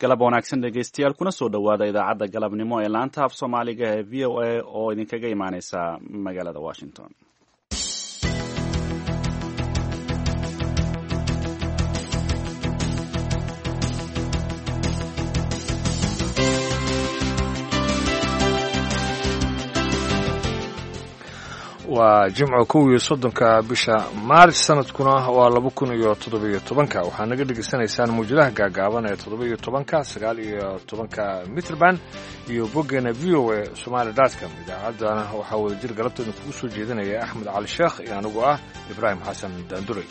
galab wanaagsan dhegaystayaal kuna soo dhowaada idaacadda galabnimo ee laanta af soomaaliga ee v o a oo idinkaga imaaneysa magaalada washington. waa jimco 11 bisha maaris sanadkuna waa 2017 waxaa naga dhegaysanaysaan muujadaha gaagaaban ee 17 19 mitrban iyo boggeena VOA Somali.com. idaacadana waxaa wada jir galabteeda kugu soo jeedinaya Axmed Cali Sheekh iyo anigu ah Ibraahim Xasan Daanduray.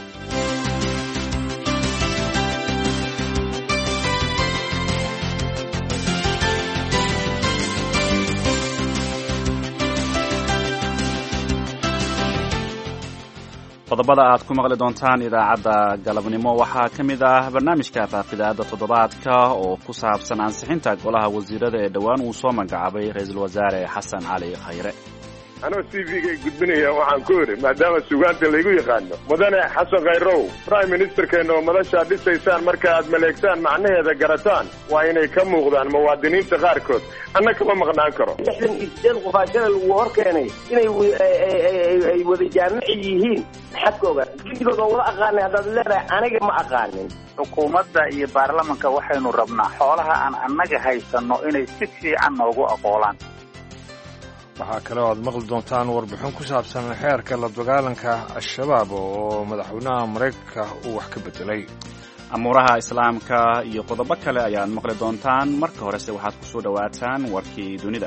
qodobada aad ku maqli doontaan idaacadda galabnimo waxaa ka mid ah barnaamijka faaqidaada toddobaadka oo ku saabsan ansixinta golaha wasiirada ee dhowaan uu soo magacaabay ra-iisul wasaare xasan cali khayre. anoo CV-gay gudbinaya waxaan ku idhi maadaama sugaanta laygu yaqaano mudane xasan khayrow prime ministerkeena oo madashaa dhisaysaan marka aad maleegtaan macnaheeda garataan waa inay ka muuqdaan muwaadiniinta qaarkood anna kama maqnaan karo. 68 qofaashada lagu hor keenay inay wada jaamici yihiin maxaad ka ogaa gidigooda oo wada aqaanay haddaad leedahay aniga ma aqaanin. xukuumadda iyo baarlamanka waxaynu rabnaa xoolaha aan annaga haysanno inay si fiican noogu aqoolaan. waxaa kale oo aad maqli doontaan warbixin ku saabsan xeerka la dagaalanka al-shabaab oo madaxweynaha maraykanka uu wax ka bedelay. amuuraha islaamka iyo qodobo kale ayaad maqli doontaan. marka horese waxaad ku soo dhowaataan warkii dunida.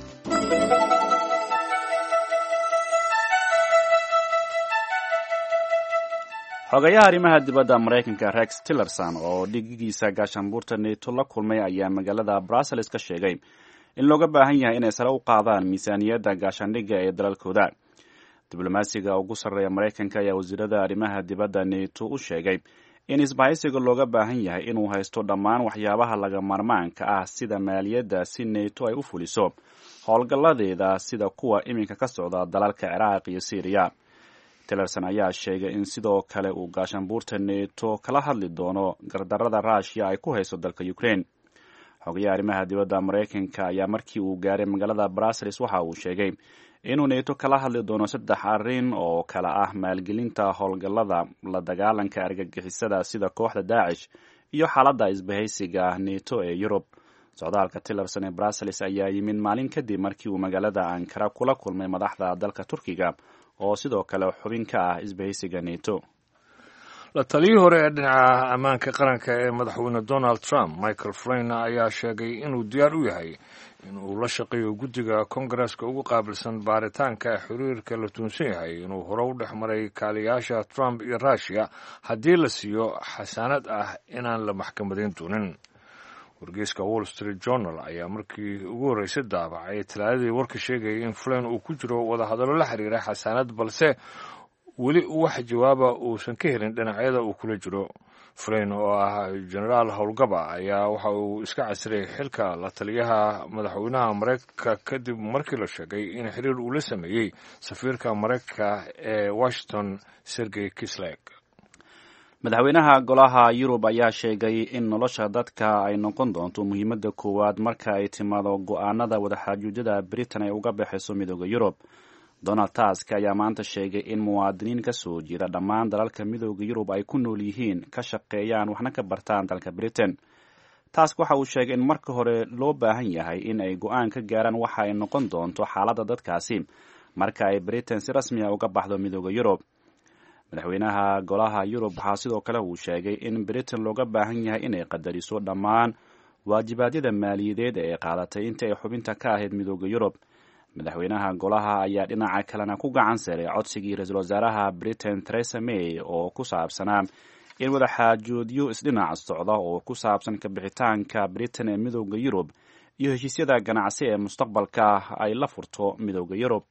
xogayaha arrimaha dibadda maraykanka Rex Tillerson oo dhigigiisa gaashaanbuurta NATO la kulmay ayaa magaalada Brussels ka sheegay in looga baahan yahay inay sare u qaadaan miisaaniyadda gaashaandhigga ee dalalkooda. diblomaasiga ugu sarreeya maraykanka ayaa wasiirada arrimaha dibadda NATO u sheegay in isbahaysiga looga baahan yahay inuu haysto dhammaan waxyaabaha laga maarmaanka ah sida maaliyadda si NATO ay u fuliso howlgalladeeda sida kuwa iminka ka socda dalalka Ciraaq iyo Syria. Tillerson ayaa sheegay in sidoo kale uu gaashaanbuurta NATO kala hadli doono gardarrada Russia ay ku hayso dalka Ukraine. xogayaha arrimaha dibadda maraykanka ayaa markii uu gaaray magaalada Brussels waxa uu sheegay inuu NATO kala hadli doono 3 arrin oo kala ah maalgelinta howlgallada la dagaalanka argagixisada sida kooxda Daesh iyo xaaladda isbahaysiga NATO ee Yurub. socdaalka Tillerson ee Brussels ayaa yimid maalin kadib markii uu magaalada Ankara kula kulmay madaxda dalka Turkiga oo sidoo kale xubin ka ah isbahaysiga NATO. la taliyii hore ee dhinaca ammaanka qaranka ee madaxweyne Donald Trump Michael Flynn ayaa sheegay inuu diyaar u yahay inuu la shaqeeyo guddiga Kongareeska ugu qaabilsan baaritaanka xiriirka la tuunsan yahay inuu hore u dhex maray kaaliyaasha Trump iyo Russia haddii la siiyo xasaanad ah inaan la maxkamadayn doonin. wargeyska Wall Street Journal ayaa markii ugu horreysay daabacay talaadadii warka sheegayay in Flynn uu ku jiro wadahadallo la xiriira xasaanad balse weli wax jawaaba uusan ka helin dhinacyada uu kula jiro. Flynn oo ah generaal howlgaba ayaa waxa uu iska casray xilka la taliyaha madaxweynaha Maraykanka kadib markii la sheegay in xiriir uu la sameeyey safiirka Maraykanka ee Washington Sergey Kislyak. madaxweynaha golaha Yurub ayaa sheegay in nolosha dadka ay noqon doonto muhiimadda koowaad marka ay timaado go'aanada wadaxaajoojyada Britain ay uga baxayso midowda Yurub. Donald Tusk ayaa maanta sheegay in muwaadiniin ka soo jeeda dhammaan dalalka midowda Yurub ay ku nool yihiin ka shaqeeyaan waxna ka bartaan dalka Britain. Tusk waxa uu sheegay in marka hore loo baahan yahay in ay go'aan ka gaaraan waxa ay noqon doonto xaaladda dadkaasi marka ay Britain si rasmi ah uga baxdo midowda Yurub. madaxweynaha golaha Yurub waxaa sidoo kale uu sheegay in Britain looga baahan yahay inay qadariso dhammaan waajibaadyada maaliyadeed ee qaadatay inta ay xubinta ka ahayd midowda Yurub. madaxweynaha golaha ayaa dhinaca kalena ku gacan saray codsigii ra-iisul wasaaraha Britain Theresa May oo ku saabsanaa in wadaxaajoodyo isdhinac socda oo ku saabsan ka bixitaanka Britain ee midowda Yurub iyo heshiisyada ganacsi ee mustaqbalka ay la furto midowda Yurub.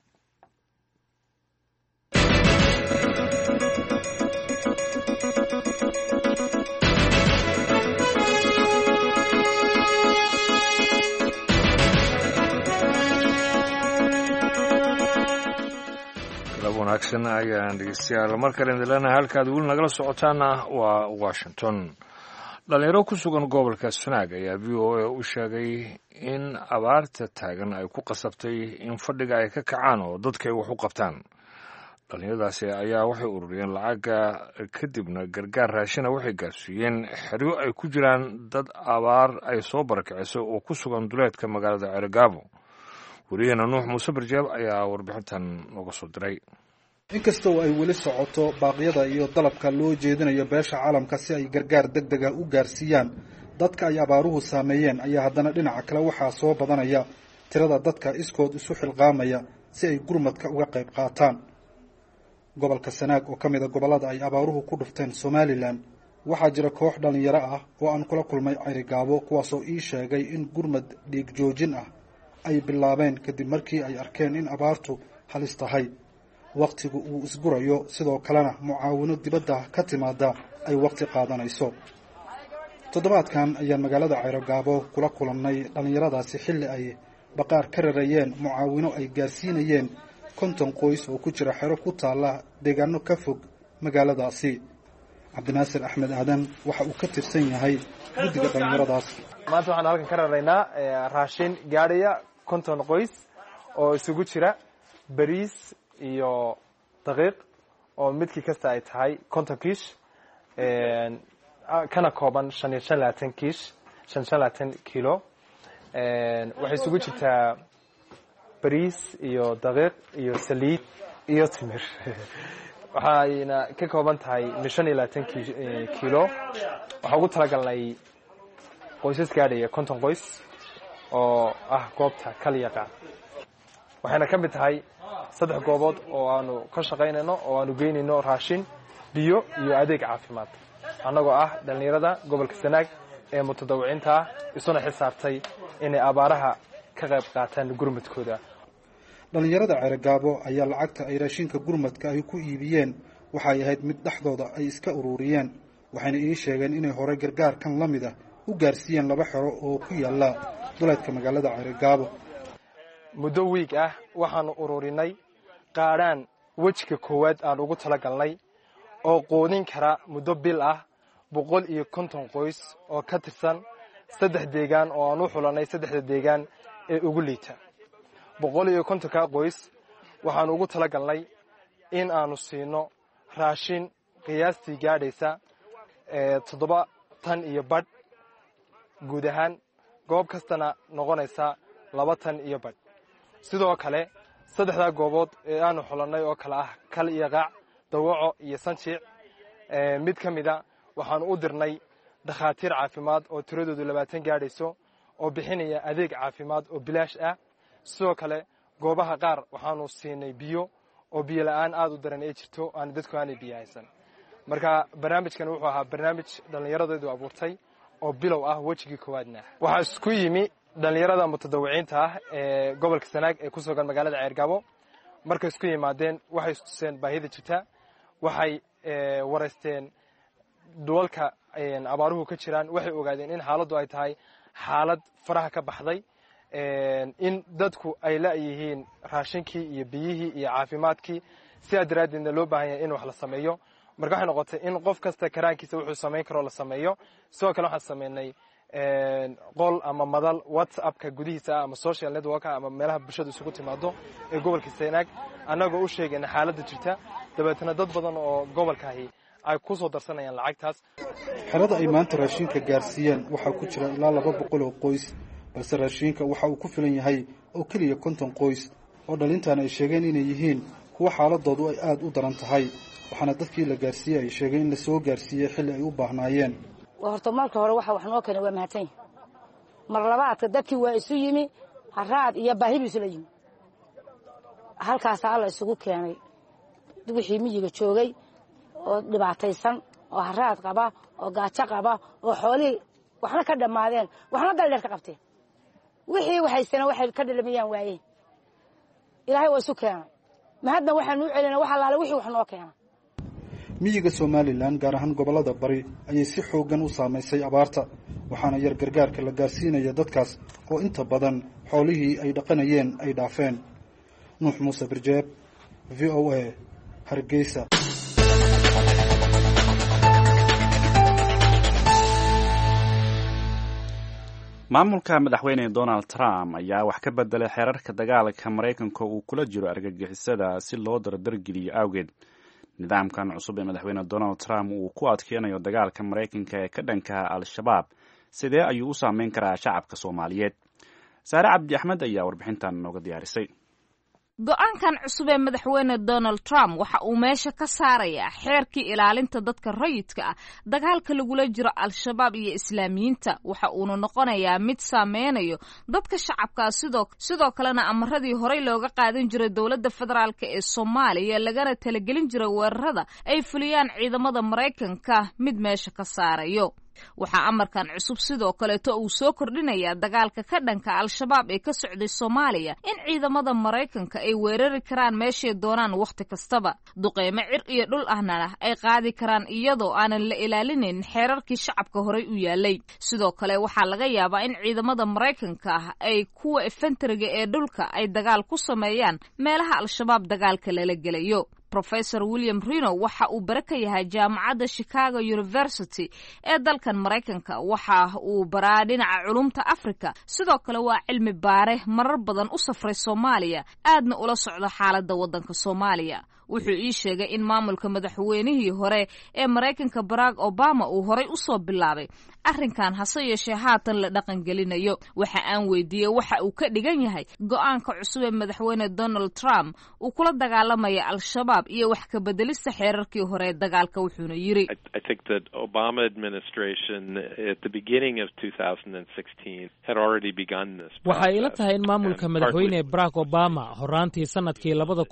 wanaagsan ayaan dhegeystayaal mar kale idin leenahay halkaad weli nagala socotaana waa Washington. dhalinyaro ku sugan gobolka Sanaag ayaa VOA u sheegay in abaarta taagan ay ku qasabtay in fadhiga ay ka kacaan oo dadka ay wax u qabtaan. dhalinyaradaasi ayaa waxay ururiyeen lacaga kadibna gargaar raashina waxay gaarsiiyeen xeryo ay ku jiraan dad abaar ay soo barakiciso oo ku sugan duleedka magaalada Cerigabo. wariyaheenna Nuux Muuse Barjeeb ayaa warbixintan nooga soo diray. inkastoo ay weli socoto baaqyada iyo dalabka loo jeedinayo beesha caalamka si ay gargaar degdeg ah u gaarsiiyaan dadka ay abaaruhu saameeyeen ayaa haddana dhinaca kale waxaa soo badanaya tirada dadka iskood isu xilqaamaya si ay gurmadka uga qayb qaataan. gobolka Sanaag oo ka mid ah gobollada ay abaaruhu ku dhufteen Somaliland waxaa jira koox dhalinyaro ah oo aan kula kulmay Cerigabo kuwaasoo ii sheegay in gurmad dhiig joojin ah ay bilaabeen kadib markii ay arkeen in abaartu halis tahay. waqtigu uu isgurayo sidoo kalena mucaawino dibadda ka timaada ay waqti qaadanayso. toddobaadkan ayaan magaalada Cerigabo kula kulannay dhalinyaradaasi xilli ay baqaar ka rarayeen mucaawino ay gaarsiinayeen 50 qoys oo ku jira xero ku taala deegaano ka fog magaaladaasi. Cabdinaasir Axmed Aadan waxa uu ka tirsan yahay guddiga dhalinyaradaas. maanta waxaan halkan ka raraynaa raashin gaadhaya 50 qoys oo isugu jira bariis iyo daqiiq oo midkii kasta ay tahay 50 kiish kana kooban 5 kiish 5 kilo waxay isugu jirtaa bariis iyo daqiiq iyo saliid iyo timir waxayna ka kooban tahay 25 kilo waxaan ugu talagalnay qoysas gaadhaya 50 qoys oo ah goobta Kalyaqa waxayna ka mid tahay 3 goobood oo aanu ka shaqaynayno oo aanu geynayno raashin biyo iyo adeeg caafimaad annagoo ah dhalinyarada gobolka Sanaag ee mutadawiciinta ah isuna xisaabtay inay abaaraha ka qayb qaataan gurmadkooda. dhalinyarada Cerigabo ayaa lacagta ay raashinka gurmadka ay ku iibiyeen waxay ahayd mid dhaxdooda ay iska ururiyeen waxayna ii sheegeen inay hore gargaarkan la mid ah u gaarsiiyeen 2 xero oo ku yaala duleedka magaalada Cerigabo. muddo week ah waxaanu ururinay qaadaan wajiga koowaad aan ugu talagalnay oo qoodin kara muddo bil ah 150 qoys oo ka tirsan 3 deegaan oo aanu xulanay 3 deegaan ee ugu liita 150 ka qoys waxaanu ugu talagalnay in aanu siino raashin qiyaastii gaadhaysa 7 tan iyo badh guud ahaan goob kastana noqonaysa 2 tan iyo badh. sidoo kale 3 goobood ee aanu xulanay oo kala ah kal iyo qaac dawaco iyo sanjiic mid kamida waxaanu u dirnay dhakhaatiir caafimaad oo tiradoodu 20 gaadhayso oo bixinaya adeeg caafimaad oo bilaash ah. sidoo kale goobaha qaar waxaanu siinay biyo oo biyo la'aan aad u daran ay jirto aan dadku aanay biyo haysan. marka barnaamijkan wuxuu ahaa barnaamij dhalinyaradeedu abuurtay oo bilow ah wajigii koowaadna waxaa isku yimi dhalinyarada mutadawiciinta ah ee gobolka Sanaag ee ku sugan magaalada Cerigabo. markay isku yimaadeen waxay istuseen baahida jirta waxay wareysteen dulalka abaaruhu ka jiraan waxay ogaadeen in xaaladdu ay tahay xaalad faraha ka baxday in dadku ay la yihiin raashinkii iyo biyihii iyo caafimaadkii sidaa daraaddeedna loo baahan yahay in wax la sameeyo. marka waxay noqotay in qof kasta karaankiisa wuxuu samayn karo la sameeyo. sidoo kale waxaan sameynay qol ama madal WhatsApp-ka gudihiisa ama social network ama meelaha bulshadu isugu timaado ee gobolka Sanaag annagoo u sheegayna xaaladda jirta dabeetana dad badan oo gobolkaahi ay ku soo darsanayaan lacagtaas. xerada ay maanta raashinka gaarsiiyeen waxaa ku jira ilaa 200 oo qoys balse raashinka waxa uu ku filan yahay oo kaliya 50 qoys oo dhalintaan ay sheegeen inay yihiin kuwa xaaladoodu ay aad u daran tahay waxaana dadkii la gaarsiiyay ay sheegeen in la soo gaarsiiyay xilli ay u baahnaayeen. horta marka hore waxa wax noo keenay waa mahadsan mar labaadka dadkii waa isu yimi haraad iyo baahi isla yimi halkaas alla isugu keenay wixii miyiga joogay oo dhibaataysan oo haraad qaba oo gaajo qaba oo xoolii waxna ka dhamaadeen waxna daldheer ka qabteen wixii waxaysana waxay ka dhalamayaan waayeen ilaahay waa isu keenay mahadna waxaan u celinaa waxa laale wixii wax noo keenay. miyiga Somaliland gaar ahaan gobolada bari ayay si xoogan u saameysay abaarta waxaana yar gargaarka la gaarsiinaya dadkaas oo inta badan xoolihii ay dhaqanayeen ay dhaafeen. Nuux Muuse Barjeeb VOA Hargeysa. maamulka madaxweyne donald trump ayaa wax ka bedelay xeerarka dagaalka maraykanka uu kula jiro argagixisada si loo dardargeliyo awgeed. nidaamkan cusub ee madaxweyne donald trump uu ku adkeynayo dagaalka maraykanka ee ka dhanka al-shabaab sidee ayuu u saameyn karaa shacabka soomaaliyeed? saare cabdi axmed ayaa warbixintan nooga diyaarisay. go-aankan cusub ee madaxweyne donald trump waxa uu meesha ka saarayaa xeerkii ilaalinta dadka rayidka ah dagaalka lagula jiro al-shabaab iyo islaamiyiinta. waxa uuna noqonayaa mid saameynayo dadka shacabkaa sidoo kalena amaradii horey looga qaadan jiray dowladda federaalk ee soomaaliya lagana talagelin jiray weerarada ay fuliyaan ciidamada maraykanka mid meesha ka saarayo. waxaa amarkan cusub sidoo kaleeto uu soo kordhinayaa dagaalka ka dhanka al-shabaab ee ka socday soomaaliya in ciidamada maraykanka ay weerari karaan meeshay doonaan wakhti kastaba, duqeymo cir iyo dhul ahna ay qaadi karaan iyadoo aanan la ilaalinayn xeerarkii shacabka horey u yaalay. sidoo kale waxaa laga yaabaa in ciidamada maraykanka ah ay kuwa infantariga ee dhulka ay dagaal ku sameeyaan meelaha al-shabaab dagaalka lala gelayo. Professor William Reno waxa uu bare ka yahay jaamacadda Chicago University ee dalkan Maraykanka. waxa uu baraa dhinaca culumta Afrika, sidoo kale waa cilmi baare marar badan u safray Soomaaliya aadna ula socda xaaladda waddanka Soomaaliya. wuxuu ii sheegay in maamulka madaxweynihii hore ee Maraykanka Barack Obama uu horey u soo bilaabay arrinkan, hase yeeshee haatan la dhaqangelinayo. waxa aan weydiiyey waxa uu ka dhigan yahay go-aanka cusub ee madaxweyne Donald Trump uu kula dagaalamaya al-shabaab iyo wax ka bedelista xeerarkii hore ee dagaalka. wuxuuna yiri I think that Obama administration at the beginning of 2016 had already begun this. waxay ila tahay in maamulka madaxweyne Barack Obama horaantii sanadkii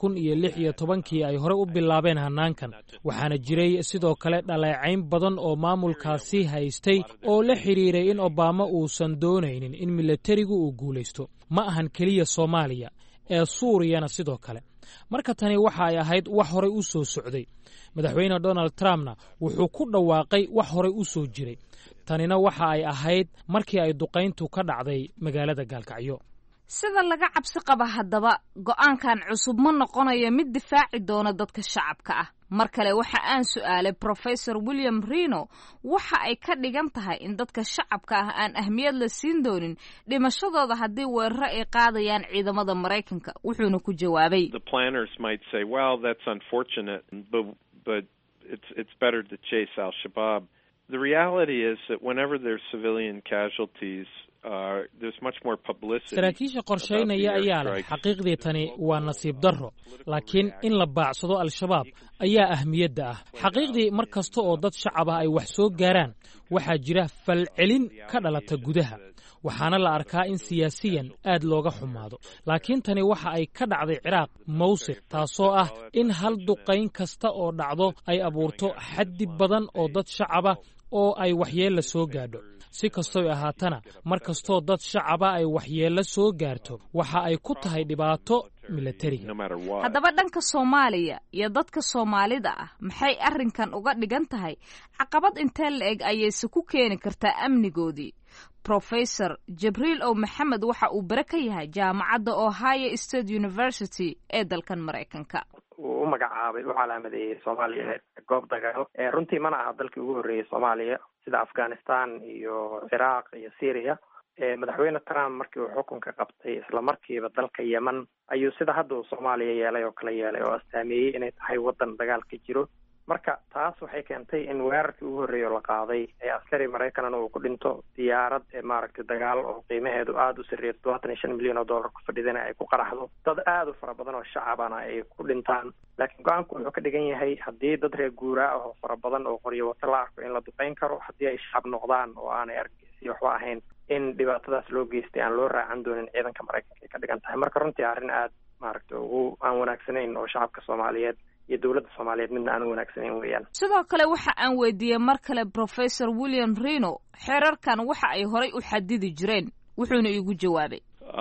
2016 ay hore u bilaabeen hanaankan. waxaana jiray sidoo kale dhaleecayn badan oo maamulkaasi haystay oo la xiriiray in Obama uusan doonaynin in militarigu uu guulaysto. ma ahan keliya Soomaaliya ee Suuriyana sidoo kale. marka tani waxa ay ahayd wax horey u soo socday. madaxweyne Donald Trumpna wuxuu ku dhawaaqay wax horey u soo jiray. tanina waxa ay ahayd markii ay duqayntu ka dhacday magaalada Gaalkacyo. sida laga cabsi qaba haddaba go-aankan cusub ma noqonayo mid difaaci doona dadka shacabka ah. mar kale waxa aan su'aalay Professor William Reno waxa ay ka dhigan tahay in dadka shacabka ah aan ahmiyad la siin doonin dhimashadooda haddii weeraro ay qaadayaan ciidamada Maraykanka. wuxuuna ku jawaabay The planners might say, well, that's unfortunate, but it's better to chase al-Shabaab. The reality is that whenever there's civilian casualties, there's much more publicity. saraakiisha qorsheynaya ayaa leh xaqiiqdii tani waa nasiib darro, laakiin in la baacsado al-shabaab ayaa ahmiyadda ah. xaqiiqdii mar kasta oo dad shacab ah ay wax soo gaaraan waxaa jira falcelin ka dhalata gudaha, waxaana la arkaa in siyaasiyan aad looga xumaado. laakiin tani waxa ay ka dhacday Ciraaq, Mowsil, taasoo ah in hal duqayn kasta oo dhacdo ay abuurto xaddi badan oo dad shacab ah oo ay waxyeello soo gaadho. si kastoo ahaatana mar kastoo dad shacaba ay waxyeello soo gaarto waxa ay ku tahay dhibaato militariga. haddaba dhanka Soomaaliya iyo dadka Soomaalida ah maxay arrinkan uga dhigan tahay? caqabad intee la eg ayayse ku keeni kartaa amnigoodii? Professor Jibriil O Maxamed waxa uu bare ka yahay jaamacadda Ohio State University ee dalkan Maraykanka. uu u magacaabay u calaamadeeyay Soomaaliya goob dagaal. runtii mana aha dalkii ugu horreeyay Soomaaliya sida Afghanistan iyo Ciraaq iyo Syria. madaxweyne Trump markii uu xukunka qabtay isla markiiba dalka Yemen ayuu sida hadda uu Soomaaliya yeelay oo kala yeelay oo astaameeyay inay tahay wadan dagaal ka jiro. marka taas waxay keentay in weerarkii ugu horreeyay la qaaday ee askari Maraykanna uu ku dhinto diyaarad maaragtay dagaal oo qiimaheedu aad u sareeyo $25 milyan ku fadhidana ay ku qaraxdo, dad aad u fara badan oo shacabana ay ku dhintaan. laakiin go-aanku wuxuu ka dhigan yahay haddii dad reer guuraa ah oo fara badan oo qoryo wata la arko in la duqeyn karo, haddii ay shacab noqdaan oo aanay argagixisyo waxba ahayn, in dhibaatadaas loo geystay aan loo raacan doonin ciidanka Maraykanka ay ka dhigan tahay. marka runtii arrin aad maaragtay ugu aan wanaagsanayn oo shacabka Soomaaliyeed iyo dawladda Soomaaliyeed midna aan wanaagsanayn weeyaan. sidoo kale waxa aan weydiiyey mar kale Professor William Reno xeerarkan waxa ay horey u xadidi jireen. wuxuuna igu jawaabay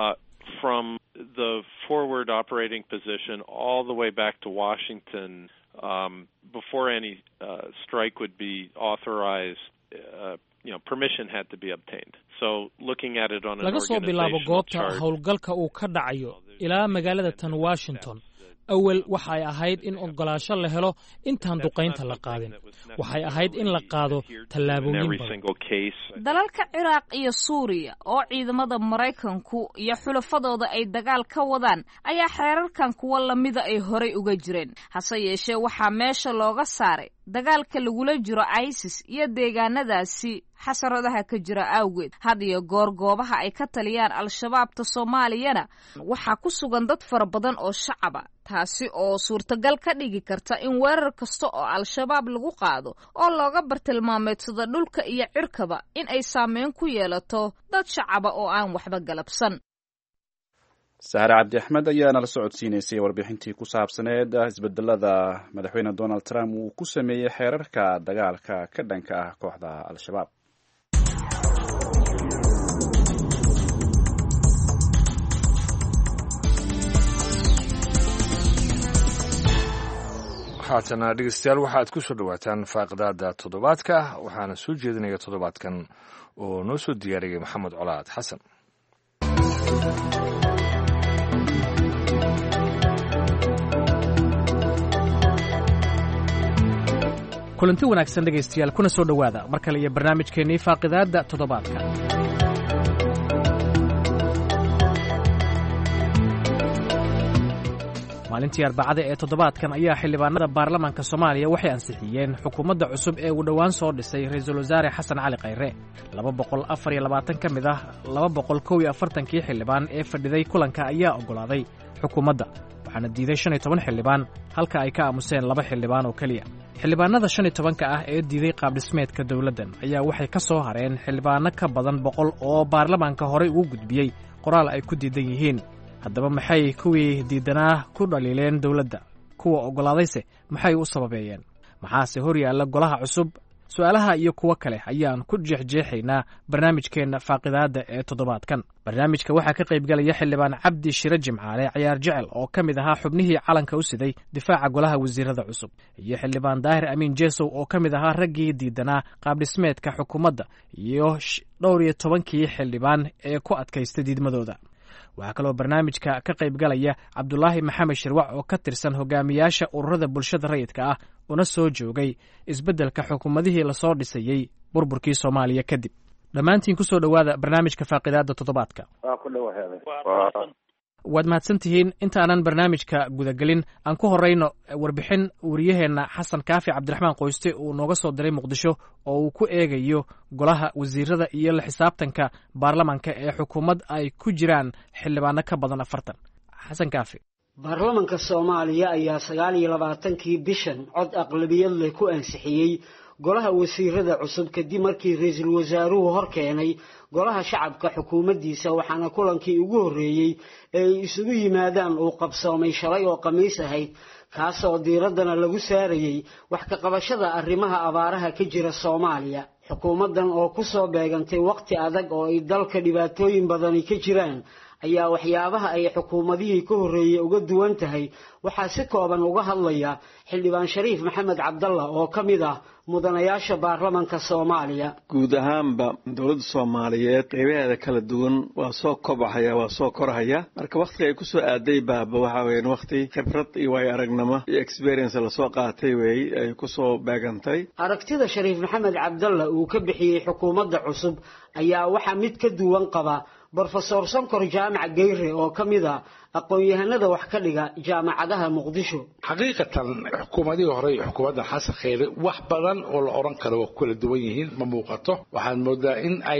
from the forward operating position all the way back to Washington, before any strike would be authorized, permission had to be obtained. So looking at it on an laga soo bilaabo goobta howlgalka uu ka dhacayo ilaa magaalada tan Washington, awal waxay ahayd in oggolaasho la helo intaan duqaynta la qaadin waxay ahayd in la qaado tallaabooyin badan dalalka Ciraaq iyo Suuriya oo ciidamada Mareykanku iyo xulafadooda ay dagaal ka wadaan ayaa xeerarkan kuwa lamida ay horay uga jireen hase yeeshee waxaa meesha looga saaray dagaalka lagula jiro ISIS iyo deegaanadaasi xasaradaha ka jira awgeed had iyo goor goobaha ay ka taliyaan al-shabaabta Soomaaliyana waxaa ku sugan dad fara badan oo shacab ah taasi oo suurtagal ka dhigi karta in weerar kasta oo al-shabaab lagu qaado oo looga bartilmaameedsado dhulka iyo cirkaba in ay saameyn ku yeelato dad shacab oo aan waxba galabsan Sahar Cabdi Axmed ayaa nala socodsiinaysay warbixintii ku saabsaneed isbedelada madaxweyne Donald Trump uu ku sameeyay xeerarka dagaalka ka dhanka ah kooxda al-shabaab. haatana dhegeystayaal waxaad ku soo dhawaataan faaqidaada toddobaadka waxaana soo jeedinaya toddobaadkan oo noo soo diyaariyay maxamed colaad xasan. kulanti wanaagsan dhegaystayaal kuna soo dhowaada mar kale iyo barnaamijkeennii faaqidaadda toddobaadka maalintii arbacada ee toddobaadkan ayaa xildhibaanada baarlamaanka soomaaliya waxay ansixiyeen xukuumadda cusub ee uu dhowaan soo dhisay ra-iisul wasaare xasan cali khayre 224 ka mid ah 241kii xildhibaan ee fadhiday kulanka ayaa oggolaaday xukuumadda waxaana diiday 15 xildhibaan halka ay ka aamuseen 2 xildhibaan oo keliya xildhibaanada 15ka ah ee diiday qaabdhismeedka dowladdan ayaa waxay ka soo hareen xildhibaano ka badan 100 oo baarlamaanka horey ugu gudbiyey qoraal ay ku diidan yihiin haddaba maxay kuwii diidanaa ku dhaliileen dowladda kuwa oggolaadayse maxay u sababeeyeen maxaase hor yaalla golaha cusub su'aalaha iyo kuwo kale ayaan ku jeexjeexaynaa barnaamijkeenna faaqidaadda ee toddobaadkan barnaamijka waxaa ka qaybgalaya xildhibaan cabdi shire jimcaale ciyaar jecel oo ka mid ahaa xubnihii calanka u siday difaaca golaha wasiirada cusub iyo xildhibaan daahir amiin jeesow oo ka mid ahaa raggii diidanaa qaabdhismeedka xukuumadda iyo 12kii xildhibaan ee ku adkaystay diidmadooda waxaa kaloo barnaamijka ka qaybgalaya cabdulaahi maxamed shirwac oo ka tirsan hogaamiyaasha ururada bulshada rayidka ah una soo joogay isbeddelka xukuumadihii lasoo dhisayey burburkii soomaaliya kadib dhammaantiin ku soo dhowaada barnaamijka faaqidaadda toddobaadka waad mahadsan tihiin intaanan barnaamijka gudagelin aan ku horrayno warbixin wariyaheenna xasan kaafi cabdiraxmaan qoyste uu nooga soo diray muqdisho oo uu ku eegayo golaha wasiirada iyo la xisaabtanka baarlamaanka ee xukuumad ay ku jiraan xildhibaano ka badan 40 xasan kaafi baarlamaanka soomaaliya ayaa 29kii bishan cod aqlabiyad leh ku ansixiyey golaha wasiirada cusub kadib markii ra'iisul wasaaruhu hor keenay golaha shacabka xukuumaddiisa waxaana kulankii ugu horreeyey ee ay isugu yimaadaan uu qabsoomay shalay oo khamiis ahayd kaasoo diiraddana lagu saarayey wax ka qabashada arrimaha abaaraha ka jira soomaaliya xukuumaddan oo ku soo beegantay waqti adag oo ay dalka dhibaatooyin badani ka jiraan ayaa waxyaabaha ay xukuumadihii ka horreeyey uga duwan tahay waxaa si kooban uga hadlaya xildhibaan shariif maxamed cabdalla oo ka mid ah mudanayaasha baarlamaanka soomaaliya guud ahaanba dowladda soomaaliyeed qaybaheeda kala duwan waa soo kobcaya waa soo korhaya marka wakhtiga ay ku soo aaday baaba waxa weeyaan wakhti khibrad iyo waayo aragnimo iyo experience lasoo qaatay weey ay ku soo beegantay aragtida shariif maxamed cabdalla uu ka bixiyey xukuumadda cusub ayaa waxaa mid ka duwan qaba brofesor sonkor jaamac geyre oo ka mid ah aqoon-yahanada wax ka dhiga jaamacadaha muqdisho xaqiiqatan xukuumadihii hore iyo xukuumadda xasan kheyre wax badan oo la odhan karo waa ku kala duwan yihiin ma muuqato waxaad moodaa in ay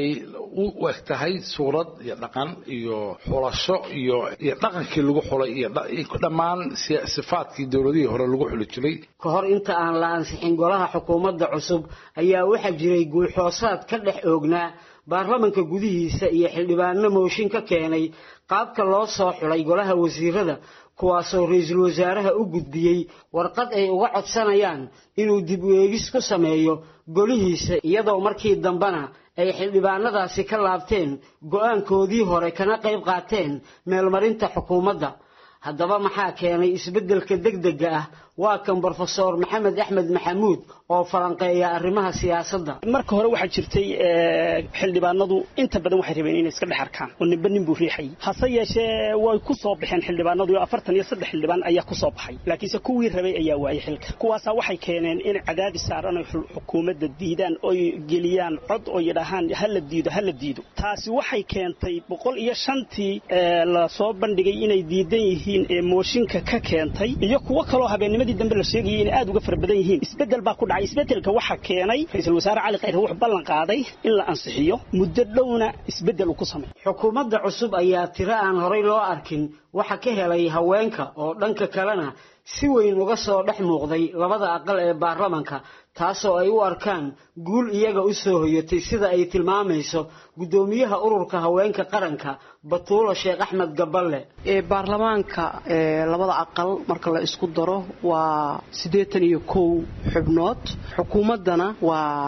u eg tahay suurad iyo dhaqan iyo xulasho iyo dhaqankii lagu xulay iyo dhammaan sifaadkii dowladihii hore lagu xuli jiray ka hor inta aan la ansixin golaha xukuumadda cusub ayaa waxaa jiray guuxoosaad ka dhex oognaa baarlamaanka gudihiisa iyo xildhibaano mooshin ka keenay qaabka loo soo xulay golaha wasiirada kuwaasoo ra'iisul wasaaraha u gudbiyey warqad ay uga codsanayaan inuu dib u eegis ku sameeyo golihiisa iyadoo markii dambena ay xildhibaanadaasi ka laabteen go'aankoodii hore kana qayb qaateen meelmarinta xukuumadda haddaba maxaa keenay isbeddelka degdega ah waa kan brofesor maxamed axmed maxamuud oo falanqeeya arrimaha siyaasadda. marka hore waxaa jirtay xildhibaanadu inta badan waxay rabeen inay iska dhex arkaan oo ninba nin buu riixay, hase yeeshee way ku soo baxeen xildhibaanadu 43 xildhibaan ayaa ku soo baxay, laakiinse kuwii rabay ayaa waayay xilka. kuwaasa waxay keeneen in cadaadis saaran ay xukuumadda diidaan oo geliyaan cod oo yidhaahaan hala diido. taasi waxay keentay 105tii la soo bandhigay inay diidan yihiin ee mooshinka ka keentay, iyo kuwa kaloo habeennimadii dambe la sheegayay in aad uga farabadan yihiin. isbedel baa ku dhacay. isbedelka waxa keenay ra'iisul wasaare Cali Khayre wuxuu ballan qaaday in la ansixiyo muddo dhowna isbedel uu ku sameeyo. xukuumadda cusub ayaa tiro aan horey loo arkin waxa ka helay haweenka oo dhanka kalena si weyn uga soo dhex muuqday labada aqal ee baarlamaanka, taasoo ay u arkaan guul iyaga u soo hoyatay sida ay tilmaamayso gudoomiyaha ururka haweenka qaranka Batuulo Sheekh Axmed Gaballe. baarlamaanka labada aqal marka la isku daro waa 81 xubnood, xukuumadana waa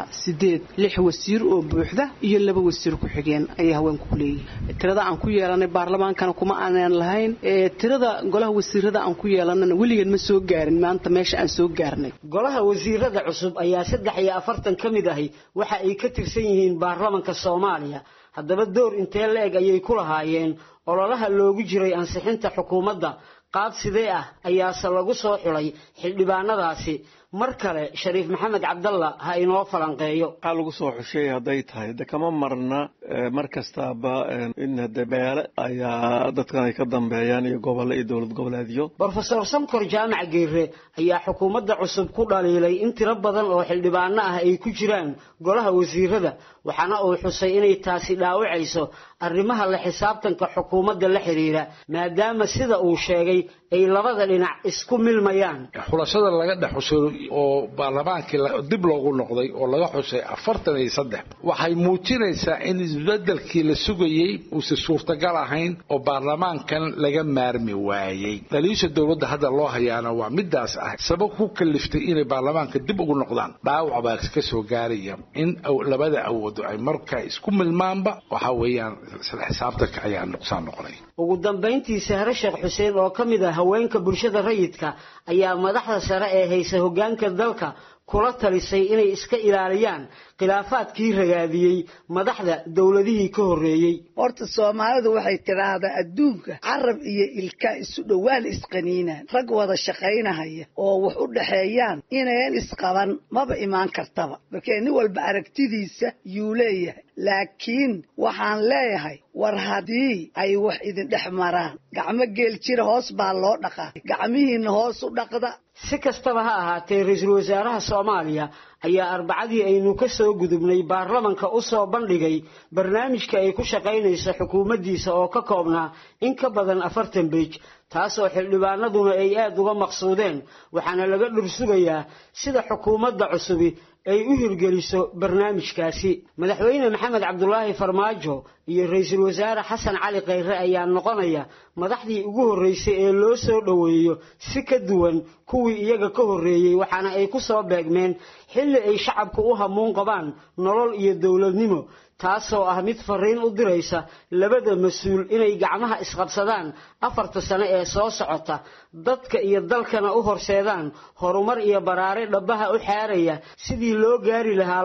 6 wasiir oo buuxda iyo 2 wasiir ku xigeen ay haweenku ku leeyihiin. tirada aan ku yeelanay baarlamaankana kuma aanan lahayn tirada golaha wasiirada aan ku yeelanana weligeed ma soo gaarin maanta meesha aan soo gaarnay. golaha wasiirada cusub ayaa 43 ka mid ah waxa ay ka tirsan yihiin baarlamaanka Soomaaliya. haddaba door intee leeg ayay ku lahaayeen ololaha loogu jiray ansixinta xukuumadda? qaab sidee ah ayaase lagu soo xulay xildhibaanadaasi? mar kale Shariif Maxamed Cabdalla ha inoo falanqeeyo. waxa lagu soo xushay haday tahay kama marna markastaba in beele ayaa dadkan ay ka dambeeyaan iyo gobol iyo dawlad goboleedyo. Professor Sankor Jaamac Geere ayaa xukuumadda cusub ku dhaliilay in tiro badan oo xildhibaano ah ay ku jiraan golaha wasiirada, waxaana uu xusay inay taasi dhaawacayso arrimaha la xisaabtanka xukuumadda la xiriira maadaama sida uu sheegay ay labada dhinac isku milmayaan. xulashada laga dhaxusho oo baarlamaankii dib loogu noqday oo laga xushay 43 waxay muujinaysaa in isbedelkii la sugayay uu si suurtagal ahayn oo baarlamaankan laga maarmi waayay. dhaliisha dawladda hadda loo hayaana waa midaas ah sabab ku kaliftay inay baarlamaanka dib ugu noqdaan. dhaawac baa ka soo gaaraya in labada awood ay markaa isku milmaanba waxa weeyaan xisaabtanka ayaa nuqsaan noqonay. ugu dambeyntii Sahre Sheekh Xuseen oo ka mid ah haweenka bulshada rayidka ayaa madaxda sare ee haysa hoggaanka dalka kula talisay inay iska ilaaliyaan khilaafaadkii ragaadiyay madaxda dawladihii ka horeeyay. horta Soomaalidu waxay tiraahdaa adduunka carab iyo ilka isu dhawaan isqaniinaan, rag wada shaqaynahaya oo wax u dhaxeeyaan inaan isqaban maba imaan kartaba, markii nin walba aragtidiisa yuu leeyahay. laakiin waxaan leeyahay war haddii ay wax idin dhex maraan gacmo geel jira hoos baa loo dhaqaa, gacmihiina hoos u dhaqda. si kastaba ha ahaatee ra'iisul wasaaraha Soomaaliya ayaa arbacadii aynu ka soo gudubnay baarlamaanka u soo bandhigay barnaamijka ay ku shaqaynayso xukuumaddiisa oo ka koobnaa in ka badan 40 page, taasoo xildhibaanaduna ay aad uga maqsuudeen. waxaana laga dhursugayaa sida xukuumadda cusubi ay u hirgeliso barnaamijkaasi. madaxweyne Maxamed Cabdullaahi Farmaajo iyo ra'iisul wasaare Xasan Cali Khayre ayaa noqonaya madaxdii ugu horeysay ee loo soo dhaweeyo si ka duwan kuwii iyaga ka horeeyay, waxaana ay ku soo beegmeen xilli ay shacabku u hamuun qabaan nolol iyo dawladnimo, taasoo ah mid fariin u diraysa labada mas'uul inay gacmaha isqabsadaan 4 sano ee soo socota, dadka iyo dalkana u horseedaan horumar iyo baraare dhabaha u xaaraya sidii loo gaari lahaa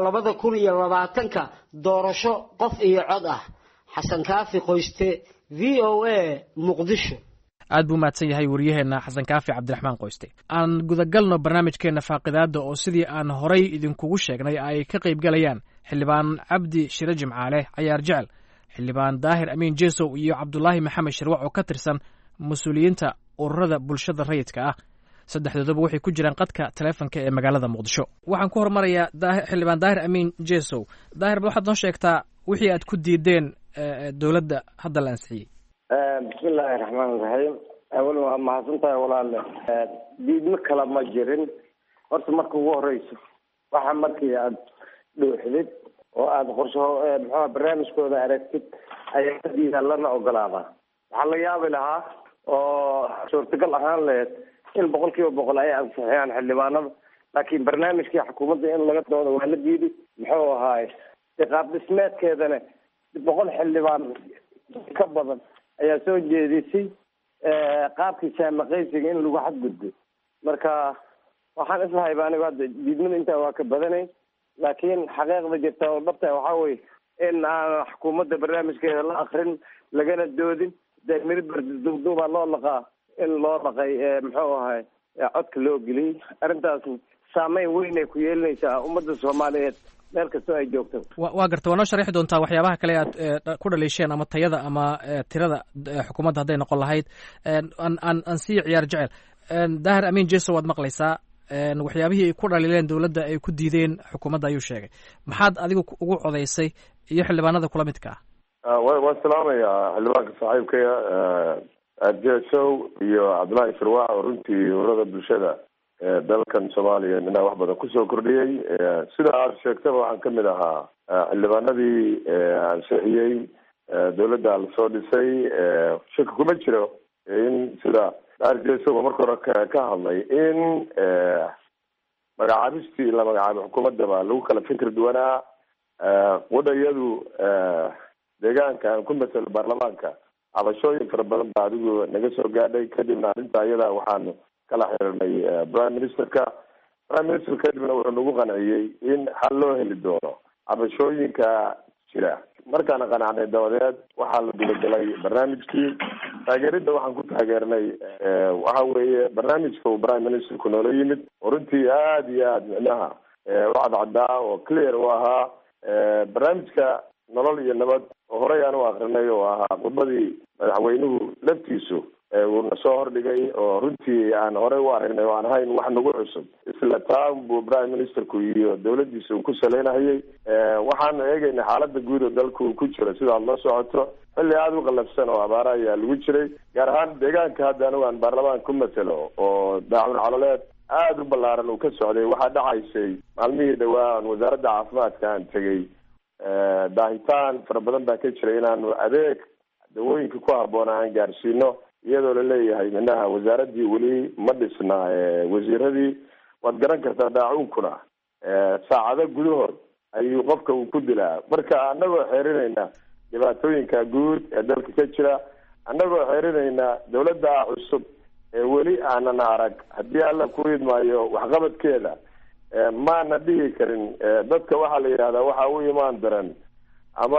2020 doorasho qof iyo cod ah. Xasan Kaafi Qoyste, VOA, Muqdisho. aad buu mahadsan yahay wariyaheena Xasan Kaafi Cabdiraxmaan Qoyste. aan gudagalno barnaamijkeena faaqidaada oo sidii aan horay idinkugu sheegnay ay ka qayb galayaan xildhibaan Cabdi Shire Jimcaale Cayaar Jecel, xildhibaan Daahir Amiin Jeesow iyo Cabdullaahi Maxamed Shirwac oo ka tirsan mas'uuliyiinta ururada bulshada rayidka ah. saddexdooduba waxay ku jiraan qadka taleefanka ee magaalada Muqdisho. waxaan ku hormarayaa xildhibaan Daahir Amiin Jeesow. Daahir, waxaad noo sheegtaa wixii aad ku diideen dawladda hadda la ansixiyey. bismillaahi raxmaani raxiim. awal waa mahadsantahay walaale. diidmo kale ma jirin. horta marka ugu horeyso waxa markii aad dhuuxdid oo aad qorsho barnaamijkooda aragtid ayaa diidaa lana ogolaadaa. waxaa la yaabi lahaa oo suurtagal ahaan lahayd in 100% ay ansixiyaan xildhibaanada, laakiin barnaamijkii xukuumadda in laga doodo waa la diiday. muxuu ahaay qaab dhismeedkeedana 100 xildhibaan ka badan ayaa soo jeedisay qaabkii saamaqaysiga in lagu xadgudbo. marka waxaan islahayba anigu hadda diidmada intaa waa ka badanay, laakiin xaqiiqda jirta oo dhabta waxaa weye in aan xukuumadda barnaamijkeeda la akrin lagana doodin. de miribar duubduubaa loo laqaa in loo laqay muxuu ahay codka loo geliyey. arrintaas saameyn weyn ay ku yeelinaysaa ummadda Soomaaliyeed meel kastoo ay joogto. waa garta, waa noo sharixi doontaa waxyaabaha kale aad ku dhaliisheen ama tayada ama tirada xukuumadda hadday noqon lahayd. aan sii ciyaar jecel. daahir amiin jeso waad maqlaysaa, waxyaabihii ay ku dhaliileen dowladda ay ku diideen xukuumadda ayuu sheegay. maxaad adigu ugu codaysay iyo xildhibaanada kula midka ah? waan salaamayaa xildhibaanka saaxiibkaya jesow iyo cabdullaahi firwaac oo runtii urada bulshada dalkan Soomaaliya inaa wax badan kusoo kordhiyey. sida aad sheegtaba waxaan kamid ahaa xildhibaanadii ansixiyey dowladda lasoo dhisay. shaki kuma jiro in sida jesow marka hore ka hadlay in magacaabistii la magacaabay xukuumaddaba lagu kala fikir duwanaa. wadayadu deegaanka aan ku masalo baarlamaanka cabashooyin fara badan baa adigu naga soo gaadhay. kadibna arrinta iyada waxaanu kala xiriirnay prime ministerka kadibna wuxuu nagu qanciyey in xal loo heli doono cabashooyinka jira. markaana qanacnay dabadeed waxaa la gudagalay barnaamijkii. taageeridda waxaan ku taageernay waxa weeye barnaamijka uu prime ministerku noola yimid oo runtii aada iyo aada micnaha u cadcadaa oo clear u ahaa. barnaamijka nolol iyo nabad oo horey aan u akrinay oo ahaa khudbadii madaxweynuhu laftiisu uuna soo hordhigay oo runtii aan horey u aragnay oo aan ahayn wax nagu cusub. isla taan buu prime ministerku iyo dawladdiisa uu ku saleynayay. waxaanu eegaynay xaalada guud oo dalku uu ku jiro sida aad la socoto. xilli aada u qalafsan oo abaara ayaa lagu jiray, gaar ahaan deegaanka hadda anigu aan baarlamaanka ku matelo oo daacun caloleed aada u ballaaran uu ka socday. waxaa dhacaysay maalmihii dhawaan wasaaradda caafimaadka aan tegey daahitaan fara badan baa ka jiray inaanu adeeg dawooyinka ku habboona aan gaarsiino, iyadoo la leeyahay minaha wasaaraddii weli ma dhisna wasiiradii. waad garan kartaa daacuunkuna saacado gudahood ayuu qofka uu ku dilaa. marka anagoo xeerinayna dhibaatooyinka guud ee dalka ka jira, anagoo xeerinayna dawladda cusub ee weli aanan arag, haddii alla ku idmaayo waxqabadkeeda maana dhihi karin. dadka waxaa la yidhahdaa waxaa u imaan daran ama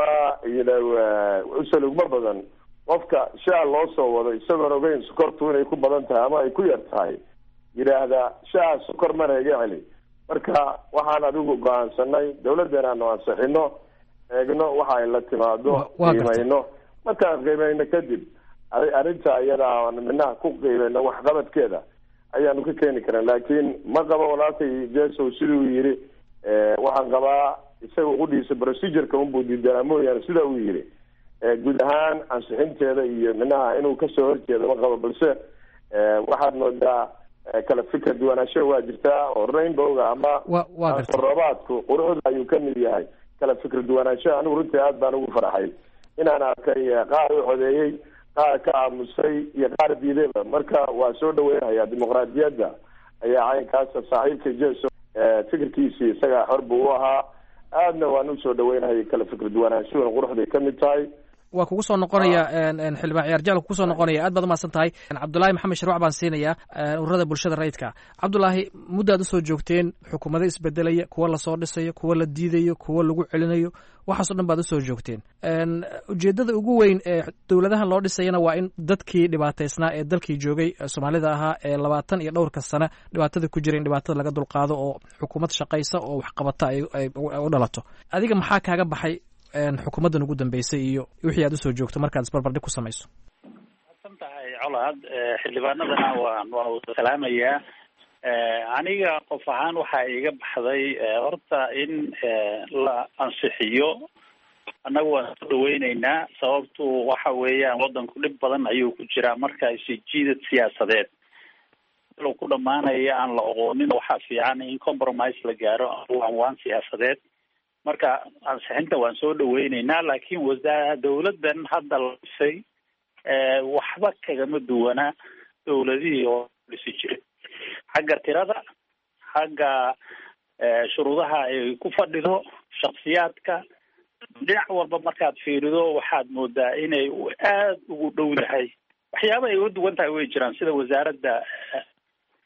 usalugma badan qofka shaa loo soo wado isagoon ogeyn sokortu inay ku badan tahay ama ay ku yar tahay, yidhaahdaa shaa sokor mana iga celi. marka waxaan adigu go-aansanay dawladdeena aanu ansixino, eegno waxa ay la timaado, qiimayno. markaan qiimayno kadib arrinta iyada aan minaha ku qiimayno waxqabadkeeda ayaanu ka keeni karan. laakiin ma qabo walaalkay jesow siduu yidhi. waxaan qabaa isaga udhiisa procedureka unbuu diidanaa mooyaane sida uu yidhi guud ahaan ansixinteeda iyo minaha inuu kasoo horjeedo ma qabo. balse waxaad moodaa kala fikir duwanaansho waa jirtaa oo rainbowga ama roobaadku quruxda ayuu kamid yahay. kala fikir duwanaansho anigu runtii aad baan ugu farxay inaan arkay qaar u codeeyey, qaar ka aamusay iyo qaar diidayba. marka waa soo dhaweynayaa dimuqraadiyadda ayaa caynkaasa. saaxiibka jeso fikirkiisii isagaa xor buu u ahaa. aadna waan usoo dhaweynayay kala fikir duwanaanshuhuna quruxday kamid tahay. waa kugu soo noqonaya xildhibaan ciyaar jecel kugu soo noqonaya. aad baad umahadsan tahay. cabdullaahi maxamed sharwac baan siinayaa ururada bulshada rayidka. cabdullaahi, muddaad usoo joogteen xukuumado isbedelaya, kuwa lasoo dhisayo, kuwa la diidayo, kuwa lagu celinayo, waxaasoo dhan baad usoo joogteen. ujeedada ugu weyn ee dowladahan loo dhisayana waa in dadkii dhibaataysnaa ee dalkii joogay soomaalida ahaa ee 20 iyo dhowrka sano dhibaatada ku jira in dhibaatada laga dulqaado oo xukuumad shaqaysa oo waxqabata ay u dhalato. adiga maxaa kaaga baxay xukuumaddan ugu dambeysay iyo wixii aad usoo joogto markaad isbarbardhig ku samayso? san tahay colaad. xildhibaanadana waa salaamayaa. aniga qof ahaan waxaa iga baxday horta in la ansixiyo. annaga waan soo dhaweyneynaa, sababtu waxa weeyaan wadanku dhib badan ayuu ku jiraa. marka isjiidad siyaasadeed uu ku dhamaanaya aan la oqoonin, waxaa fiican in compromise la gaaro waan siyaasadeed. marka ansixinta waan soo dhaweyneynaa, laakiin dawladdan hadda la dhisay waxba kagama duwanaa dawladihii oo dhisi jiray, xagga tirada, xagga shuruudaha ay ku fadhido, shaksiyaadka, dhinac walba markaad fiirido waxaad moodaa inay aada ugu dhow yahay. waxyaaba ay uga duwan tahay way jiraan, sida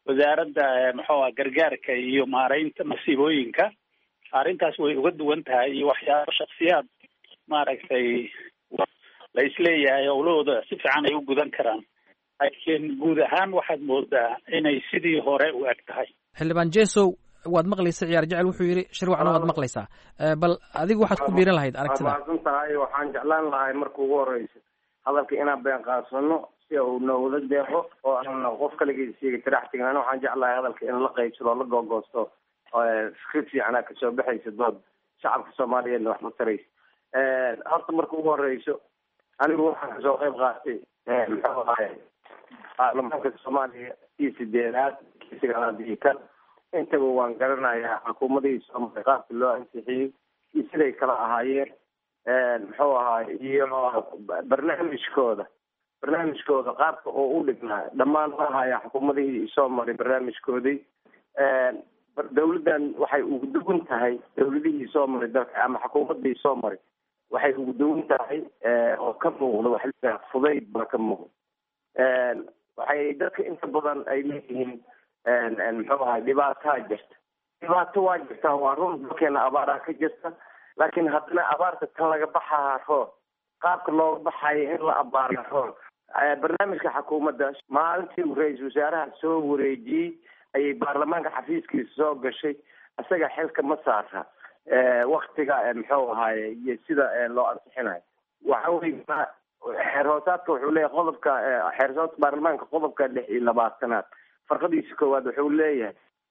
wasaaradda muxuu aha gargaarka iyo maaraynta masiibooyinka arrintaas way uga duwan tahay iyo waxyaabo shaksiyaad maaragtay la isleeyahay howlahooda si fiican ay u gudan karaan, laakiin guud ahaan waxaad moodaa inay sidii hore u eg tahay. xildhibaan jesow waad maqlaysa ciyaar jecel wuxuu yidhi shirwacna waad maqlaysaa, bal adigu waxaad ku biiran lahayd aragtida. mahadsan tahay. waxaan jeclaan lahay marka ugu horeysa hadalka inaan been qaadsanno si uu noola deeqo oo aan qof kaligiis sheegi tirax tignaano. waxaan jeclahay hadalka in la qaybsado la googoosto fikrad fiicanaa kasoo baxaysa dood shacabka soomaaliyeedna wax ma taraysa. horta marka ugu horeyso anigu waxaan kasoo qayb qaatay muxuu ahay baarlamaanka soomaaliya kii 8aad kii 9aad iyo kan intaba waan garanayaa xukuumadihii soomaaliya qaabka loo ansixiyey iyo siday kala ahaayeen muxuu ahaay iyo barnaamijkooda qaabka oo u dhignaa dhammaan ma ahayaa xukuumadihii soo maray barnaamijkoodii. dawladdan waxay ugu duwan tahay dawladihii soo maray dalka ama xukuumadii soo maray waxay ugu duwan tahay oo ka muuqda waxa la fudayd baa ka muuqda. waxay dadka inta badan ay leeyihiin muxuu ahay dhibaataa jirta. dhibaato waa jirtaa, waa run dalkeena abaaraa ka jirta, laakiin haddana abaarta tan laga baxaa roon qaabka looga baxayo in la abaara roon. barnaamijka xukuumadda maalintii uu ra-iisul wasaaraha soo wareejiyey ayay baarlamaanka xafiiskiisa soo gashay. isaga xilka ma saara waktiga muxuu ahaye iyo sida loo ansixinayo. waxa wey xeer hoosaadka wuxuu leeyahay qodobka xeer hoosaadka baarlamaanka qodobka 26 farqadiisa koowaad wuxuu leeyahay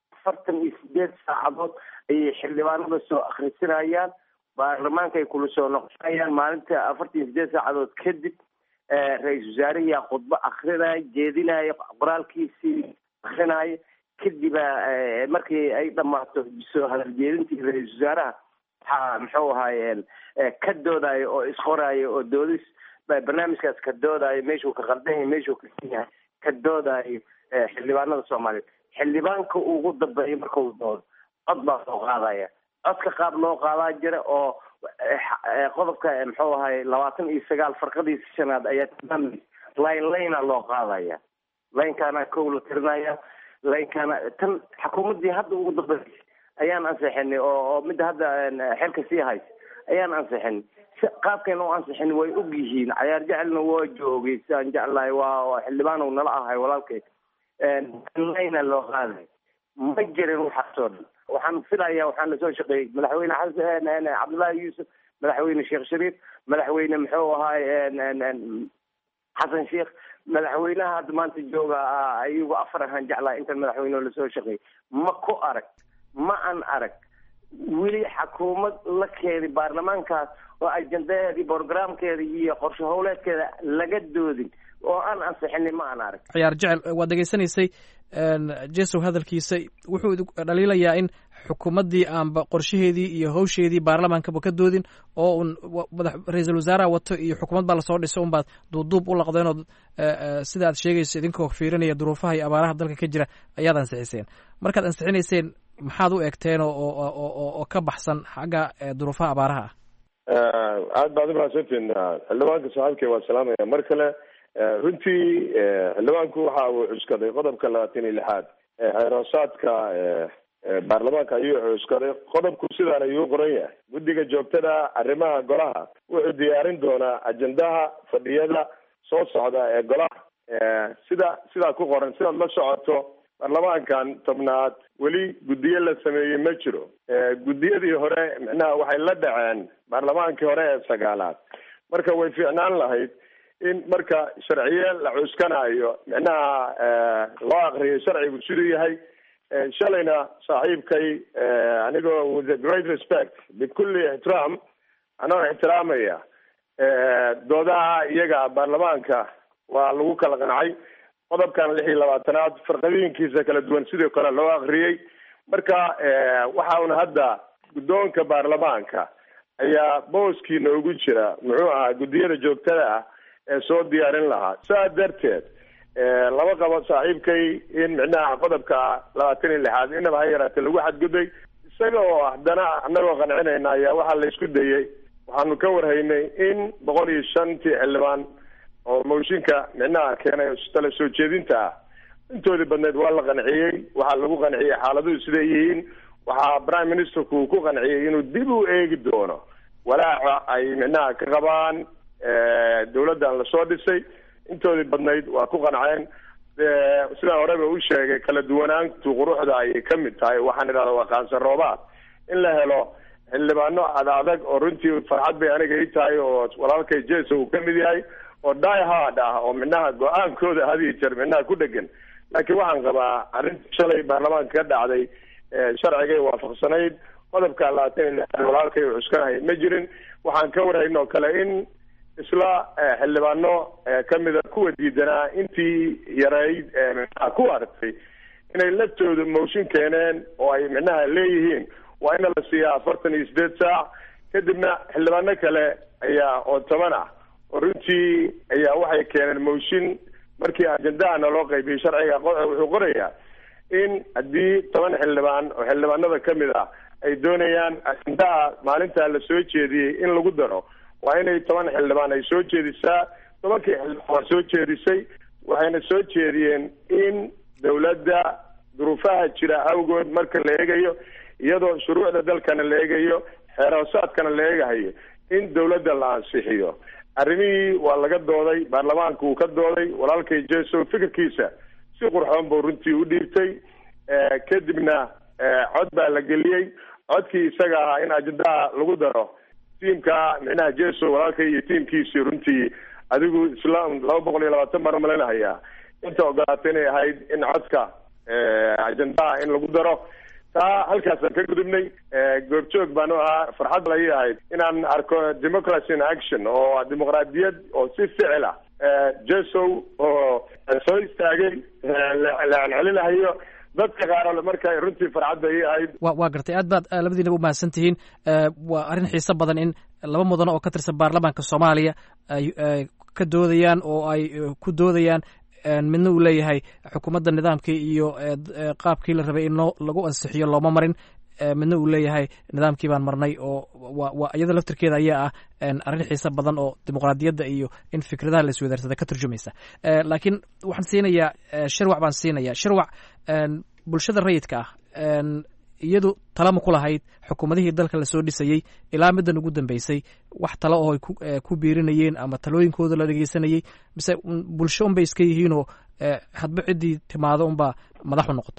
48 saacadood ayay xildhibaanada soo akhrisinayaan, baarlamaanka ay kula soo noqonayaan. maalinta 48 saacadood kadib ra-iisul wasaarihi khudbo akrinaya, jeedinaya, qoraalkiisii akrinaya. kadib markii ay dhamaato soo hadal jeedintii ra-iisul wasaaraha waxaa muxuu ahaye ka doodayo oo isqorayo oo doodis barnaamijkaas ka doodayo meeshuu ka qaldan yahay meeshuu ka sin yahay ka doodayo xildhibaanada soomaaliyeed. xildhibaanka ugu dambeeya markuu doodo cod baa soo qaadaya. codka qaab loo qaadaa jira oo qodobka muxuu ahaye 29 farqadiisa 5aad ayaa tilmaamaysa layna loo qaadaya. laynkaana kow la tirinaya. laynkaana tan xukuumadii hadda ugu dambeysay ayaan ansixinay oo midda hadda xilka sii haysa ayaan ansixinay. qaabkeena u ansixin way og yihiin. cayaar jecelna waa joogay sidaan jeclahay waa xildhibaan uu nala ahay walaalkay. layna loo qaaday ma jirin waxaasoo dhan. waxaan filayaa waxaan lasoo shaqeeyey madaxweyne cabdullaahi yuusuf, madaxweyne sheekh shariif, madaxweyne muxuu ahaay xasan sheekh, madaxweynaha hadda maanta jooga ayagu 4 ahaan jeclahay intan madaxweyne lasoo shaqeeyey. ma aan arag weli xukuumad la keenay baarlamaankaas oo ajendadeedii programkeeda iyo qorshe howleedkeeda laga doodin oo aan ansixinin ma aan arag. ciyaar jecel waad degeysanaysay jesow hadalkiisa wuxuu dhaliilayaa in xukuumaddii aanba qorshaheedii iyo hawsheedii baarlamaankaba ka doodin oo un ra-iisul wasaaraha wato iyo xukuumad baa lasoo dhisay unbaad duubduub u laqdeen oo sida aad sheegayso idinkoo fiirinaya duruufaha iyo abaaraha dalka ka jira ayaad ansixiseen. markaad ansixinayseen maxaad u egteen oo ka baxsan xagga duruufaha abaaraha ah? aad baad umahadsantiin xildhibaanka saaxiibkay waa salaamaya mar kale. runtii xildhibaanku waxa uu cuskaday qodobka 26 xeer hoosaadka baarlamaanka ayuu cuskaday. qodobku sidaan ayuu qoran yahay. guddiga joogtada arrimaha golaha wuxuu diyaarin doonaa ajendaha fadhiyada soo socda ee golaha sidaa ku qoran. sidaad la socoto baarlamaankan 10aad weli guddiyo la sameeyey ma jiro. guddiyadii hore micnaha waxay la dhaceen baarlamaankii hore ee 9aad. marka way fiicnaan lahayd in marka sharciye la cuskanayo micnaha loo aqriyo sharcigu siduu yahay. shalayna saaxiibkay anigoo with a great respect bikulli ixtiraam anoo ixtiraamaya doodaha iyaga baarlamaanka waa lagu kala qancay. qodobkan 26aad farqadiinkiisa kala duwan sidoo kale loo aqriyey. marka waxa una hadda guddoonka baarlamaanka ayaa booskii noogu jira muxuu ahaa guddiyada joogtada ah ee soo diyaarin lahaa. saa darteed laba qabo saaxiibkay in micnaha qodobka 26aad inaba ha yaraatee lagu xadgudbay. isaga oo haddana annagoo qancinayna ayaa waxaa la isku dayey. waxaanu ka warhaynay in 105 xildhibaan oo mooshinka micnaha keenay tala soo jeedinta ah intoodii badneed waa la qanciyey, waxaa lagu qanciyey xaaladuhu siday yihiin. waxaa prime ministerku ku qanciyey inuu dib u eegi doono walaaca ay micnaha ka qabaan dawladdan lasoo dhisay. intoodii badnayd waa ku qanceen. sidaa horeba u sheegay, kala duwanaantu quruxda ayay ka mid tahay. waxaan idhahda waa qaansan roobaad in la helo xildhibaano adag oo runtii farxad bay aniga ii tahay, oo walaalkay jeso uu ka mid yahay, oo die hard ah, oo micnaha go-aankooda had iyo jeer micnaha ku dhegan. laakiin waxaan qabaa arrinta shalay baarlamaanka ka dhacday sharcigay waafaqsanayd. qodobka 26 walaalkay uu cuskanahay ma jirin. waxaan ka warhayn oo kale in isla xildhibaano kamida kuwa diidanaa intii yarayd micnaha ku aragtay inay laftooda mooshin keeneen oo ay micnaha leeyihiin waa in la siiyaa 48 saac. kadibna xildhibaano kale ayaa oo 10 ah oo runtii ayaa waxay keeneen mooshin. markii ajendahana loo qaybiyey sharciga wuxuu qorayaa in haddii 10 xildhibaan oo xildhibaanada kamid ah ay doonayaan ajendaha maalintaa la soo jeediyey in lagu daro, waa inay 10 xildhibaan ay soo jeedisaa. 10kii xildhibaan waa soo jeedisay. waxayna soo jeediyeen in dawladda duruufaha jira awgood marka la eegayo, iyadoo shuruucda dalkana la eegayo, xeeroosaadkana la eegahayo, in dawladda la ansixiyo. arrimihii waa laga dooday, baarlamaanku uu ka dooday. walaalkay jeso fikirkiisa si qurxoon buu runtii u dhiibtay. kadibna cod baa la geliyey. codkii isaga ahaa in ajendaha lagu daro, tiimka micnaha jeso walaalkay iyo tiimkiisii runtii adigu isla 220 mar malinahaya inta ogolaatay inay ahayd in codka ajendaha in lagu daro. taa halkaasaan ka gudubnay. goobjoog baan u ahaa. farxad la ii ahayd inaan arko democracy in action, oo dimuqraadiyad oo si ficil ah jeso oo soo istaagay la celcelinayo dadka qaar. marka runtii farxad bay ii ahayd. waa gartay. aad baad labadiinaba umahadsan tihiin. waa arrin xiiso badan in 2 mudano oo ka tirsan baarlamaanka Soomaaliya ay ka doodayaan oo ay ku doodayaan midna uu leeyahay xukuumadda nidaamkii iyo qaabkii la rabay in lagu ansixiyo looma marin, midna uu leeyahay nidaamkii baan marnay. oo waa iyada laftirkeeda ayaa ah arrin xiiso badan oo dimuqraadiyadda iyo in fikradaha la iswadaarsada ka turjumaysa. laakiin waxaan siinayaa shirwac baan siinayaa. shirwac, bulshada rayidka ah iyadu talama ku lahayd xukuumadihii dalka lasoo dhisayey ilaa middan ugu dambeysay, wax talo oo ay ku biirinayeen ama talooyinkooda la dhegeysanayey, mise bulsho unbay iska yihiinoo hadba ciddii timaado unbaa madaxu noqota?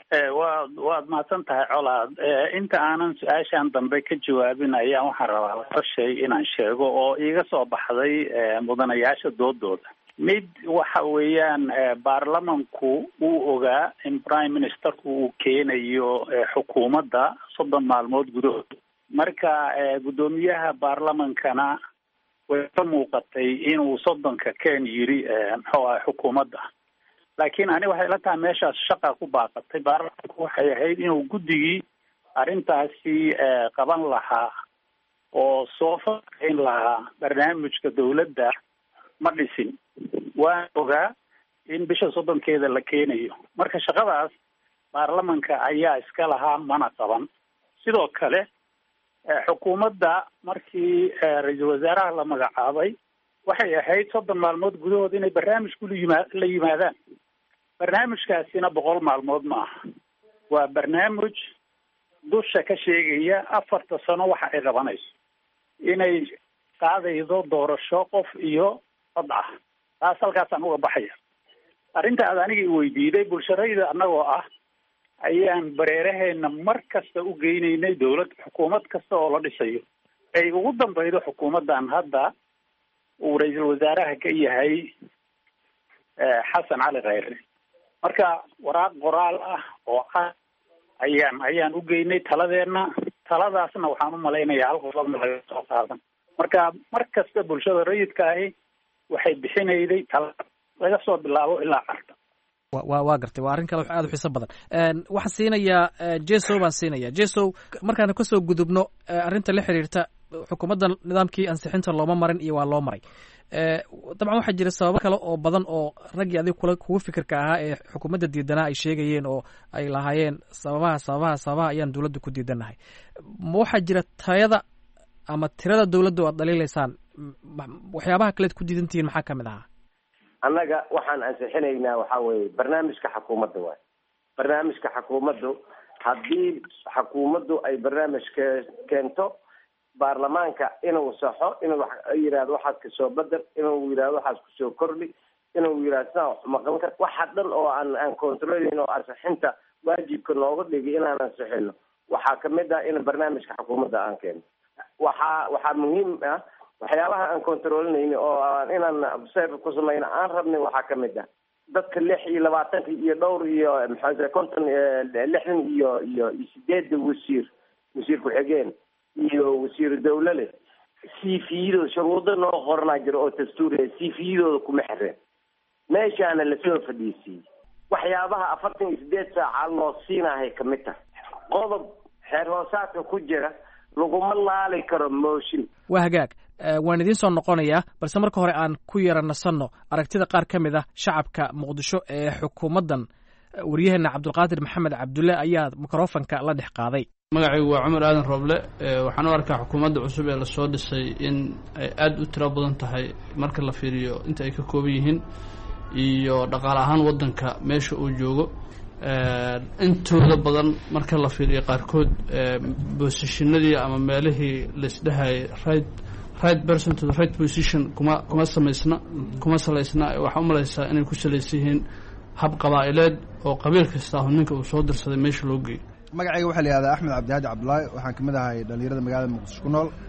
waad mahadsan tahay colaad. inta aanan su-aashan dambe ka jawaabin ayaan waxaan rabaa laba shay inaan sheego oo iiga soo baxday mudanayaasha doodooda. mid waxa weeyaan baarlamanku uu ogaa in prime ministerku uu keenayo xukuumadda 30 maalmood gudahood. marka guddoomiyaha baarlamankana way ka muuqatay inuu 30ka keen yiri muxuu ahaa xukuumadda. laakiin ani waxay la tahay meeshaas shaqa ku baaqatay. baarlamanku waxay ahayd inuu guddigii arrintaasi qaban lahaa oo soo faaqayn lahaa barnaamijka dawladda ma dhisin. waan ogaa in bisha 30keeda la keenayo. marka shaqadaas baarlamanka ayaa iska lahaa, mana qaban. sidoo kale xukuumadda markii ra-iisul wasaaraha la magacaabay waxay ahayd 30 maalmood gudahood inay barnaamijku la yimaadaan. barnaamijkaasina 100 maalmood ma aha. waa barnaamij dusha ka sheegaya 4 sano waxa ay qabanayso, inay qaadaydo doorasho qof iyo cod ah. taas halkaasaan uga baxaya. arrinta aad aniga i weydiiday bulsharayda annagoo ah ayaan bareeraheena mar kasta u geynaynay dawlad xukuumad kasta oo la dhisayo. ay ugu dambaydo xukuumaddan hadda uu ra-iisul wasaaraha ka yahay xasan cali khayre. marka waraaq qoraal ah oo ayaan u geynay taladeena. taladaasna waxaan u malaynayaa hal qodobna laga soo qaadan. marka mar kasta bulshada rayidka ahi waxay bixinayday tala laga soo bilaabo ilaa carta. waa gartay. waa arrin kale aad u xiiso badan. waxaan siinayaa jeso baan siinayaa. jeso, markaan kasoo gudubno arrinta la xiriirta xukuumadda nidaamkii ansixinta looma marin iyo waa loo maray. dabcan waxaa jira sababo kale oo badan oo raggii adig kugu fikirka ahaa ee xukuumadda diidanaa ay sheegayeen oo ay lahaayeen sababaha ayaan dawladda ku diidanahay. ma waxaa jira tayada ama tirada dawladda oo aad dhaliilaysaan? waxyaabaha kaleed ku diidantihiin maxaa kamid ahaa? annaga waxaan ansixinaynaa waxaa weeye barnaamijka xukuumadda waay. barnaamijka xukuumaddu haddii xukuumaddu ay barnaamij keento baarlamaanka inuu saxo, inuu yidhahdo waxaas kasoo bedel, inuu yidhahdo waxaas kusoo kordhi, inuu yidhahdo sidaa wax maqan kar waxa dhan oo aan controlin oo ansixinta waajibka nooga dhigi inaan ansixino waxaa kamid ah in barnaamijka xukuumadda aan keeno. waxaa muhiim ah waxyaabaha aan controlinayni oo inaan observe ku samayno aan rabnay waxaa kamid ah dadka 26 iyo dhowr iyo maxaa 60 iyo 8 wasiir ku-xigeen iyo wasiir dawlale CV-yadooda shuruudo noo qornaa jiro oo dastuuriya CV-yadooda kuma xireen meeshaana lasoo fadhiisiyey. waxyaabaha 48 saaca loo siinahay kamid tahay qodob xeer hoosaadka ku jira laguma laali karo mooshin. waa hagaag waan idiin soo noqonayaa balse marka hore aan ku yara nasanno aragtida qaar ka mid ah shacabka muqdisho ee xukuumaddan. waryaheena cabdulqaadir maxamed cabdulle ayaa mikrofonka la dhex qaaday. magacaygu waa cumar aadan rooble. waxaan u arkaa xukuumadda cusub ee lasoo dhisay in ay aada u tiro badan tahay marka la fiiriyo inta ay ka kooban yihiin iyo dhaqaale ahaan waddanka meesha uu joogo. intooda badan marka la fiiriyo qaarkood bosishinadii ama meelihii laisdhahayay right person to the right position kuma salaysna waxaa u malaysaa inay ku salaysan yihiin hab qabaa'ileed oo qabiil kasta ahu ninka uu soo dirsaday meesha loo geeyo. magacayga waxaa la yihahdaa axmed cabdihaadi cabdulaahi. waxaan ka mid ahay dhalinyarada magaalada muqdisho ku nool.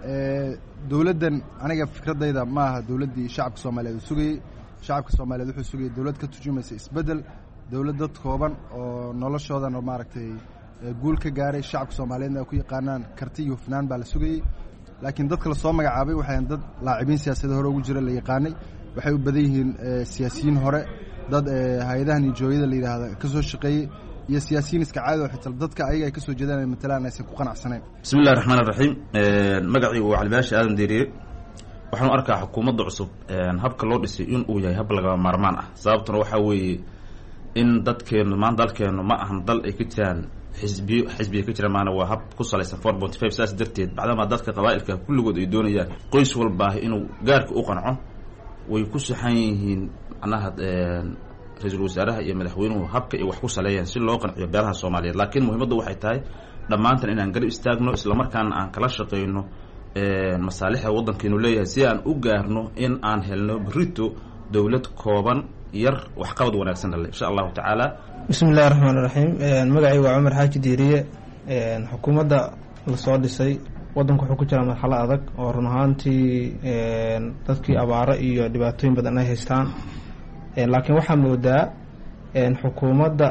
dowladdan aniga fikradayda ma aha dowladdii shacabka soomaaliyeed uu sugayey. shacabka soomaaliyeed wuxuu sugayay dowlad ka turjumaysa isbeddel, dowlad dad kooban oo noloshoodan maaragtay guul ka gaaray. shacabka soomaaliyeedna ay ku yaqaanaan karti iyo hufnaan baa la sugayey. laakiin dadka lasoo magacaabay waxay dad laacibiin siyaasadda hore ugu jira la yaqaanay. waxay u badan yihiin siyaasiyiin hore, dad hay-adahan iyo jooyada la yidhaahda ka soo shaqeeyey, iyo siyaasiyiin iska caadi oo xitaa dadka ayaga ay ka soo jeedaan ay matalaan aysan ku qanacsanayn. bismillahi raxmaan raxiim. magacii waa calibaashi aadan deeriye. waxaan u arkaa xukuumadda cusub habka loo dhisay in uu yahay hab lagama maarmaan ah. sababtuna waxaa weeye in dadkeenu maanta dalkeenu ma ahan dal ay ka jiraan xisbiya ka jiraan, maana waa hab ku salaysan 4.5. saas darteed bacdamaa dadka qabaa'ilka kulligood ay doonayaan qoys walbaahi inuu gaarka u qanco, way ku saxan yihiin macnaha ra-iisul wasaaraha iyo madaxweynuhu habka ay wax ku saleeyaan si loo qanciyo beelaha soomaaliyeed. laakiin muhiimaddu waxay tahay dhammaantan inaan garab istaagno islamarkaana aan kala shaqayno masaalixda waddankeenu leeyahay si aan u gaarno in aan helno berito dowlad kooban yar waxqabad wanaagsan dhale insha allahu tacaala. bismi illahi raxmaan raxiim. magacaygu waa cumar xaaji diiriye. xukuumadda lasoo dhisay waddanku wuxuu ku jiraa marxalo adag oo run ahaantii dadkii abaaro iyo dhibaatooyin badan ay haystaan. laakiin waxaa moodaa xukuumadda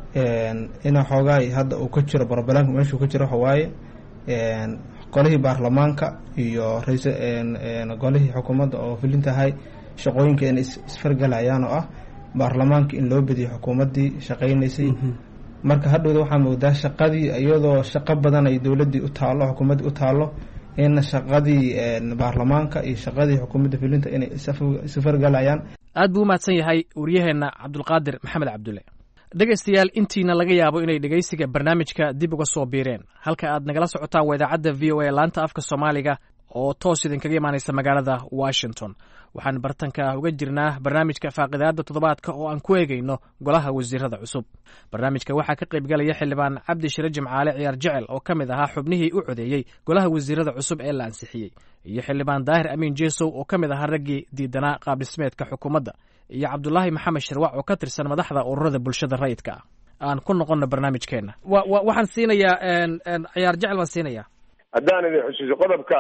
ina xoogaay hadda uu ka jiro barbalanka meeshuu ka jiro waxawaaye golihii baarlamaanka iyo golihii xukuumadda oo filintahay shaqooyinka inay isfargalayaan oo ah baarlamaanka in loo badiyo xukuumaddii shaqaynaysay. marka hadhowda waxaa moodaa shaqadii iyadoo shaqo badan ay dowladdii u taallo xukuumaddii u taallo in shaqadii baarlamaanka iyo shaqadii xukuumadda filinta inay isfargalayaan. aad buu u mahadsan yahay waryaheena cabdulqaadir maxamed cabdulle. dhegaystayaal intiina laga yaabo inay dhegaysiga barnaamijka dib uga soo biireen halka aad nagala socotaan waa idaacadda v o a laanta afka soomaaliga oo toos idinkaga imaanaysa magaalada washington. waxaan bartanka uga jirnaa barnaamijka faaqidaadda toddobaadka oo aan ku eegayno golaha wasiirada cusub. barnaamijka waxaa ka qaybgalaya xildhibaan cabdi shire jimcaale ciyaar jecel oo ka mid ahaa xubnihii u codeeyey golaha wasiirada cusub ee la ansixiyey, iyo xildhibaan daahir amiin jeesow oo ka mid ahaa raggii diidanaa qaabdhismeedka xukuumadda, iyo cabdulaahi maxamed shirwac oo ka tirsan madaxda ururada bulshada rayidka ah. aan ku noqono barnaamijkeena. waxaan siinayaa ciyaar jecel baan siinayaa. haddaan idin xusuuso qodobka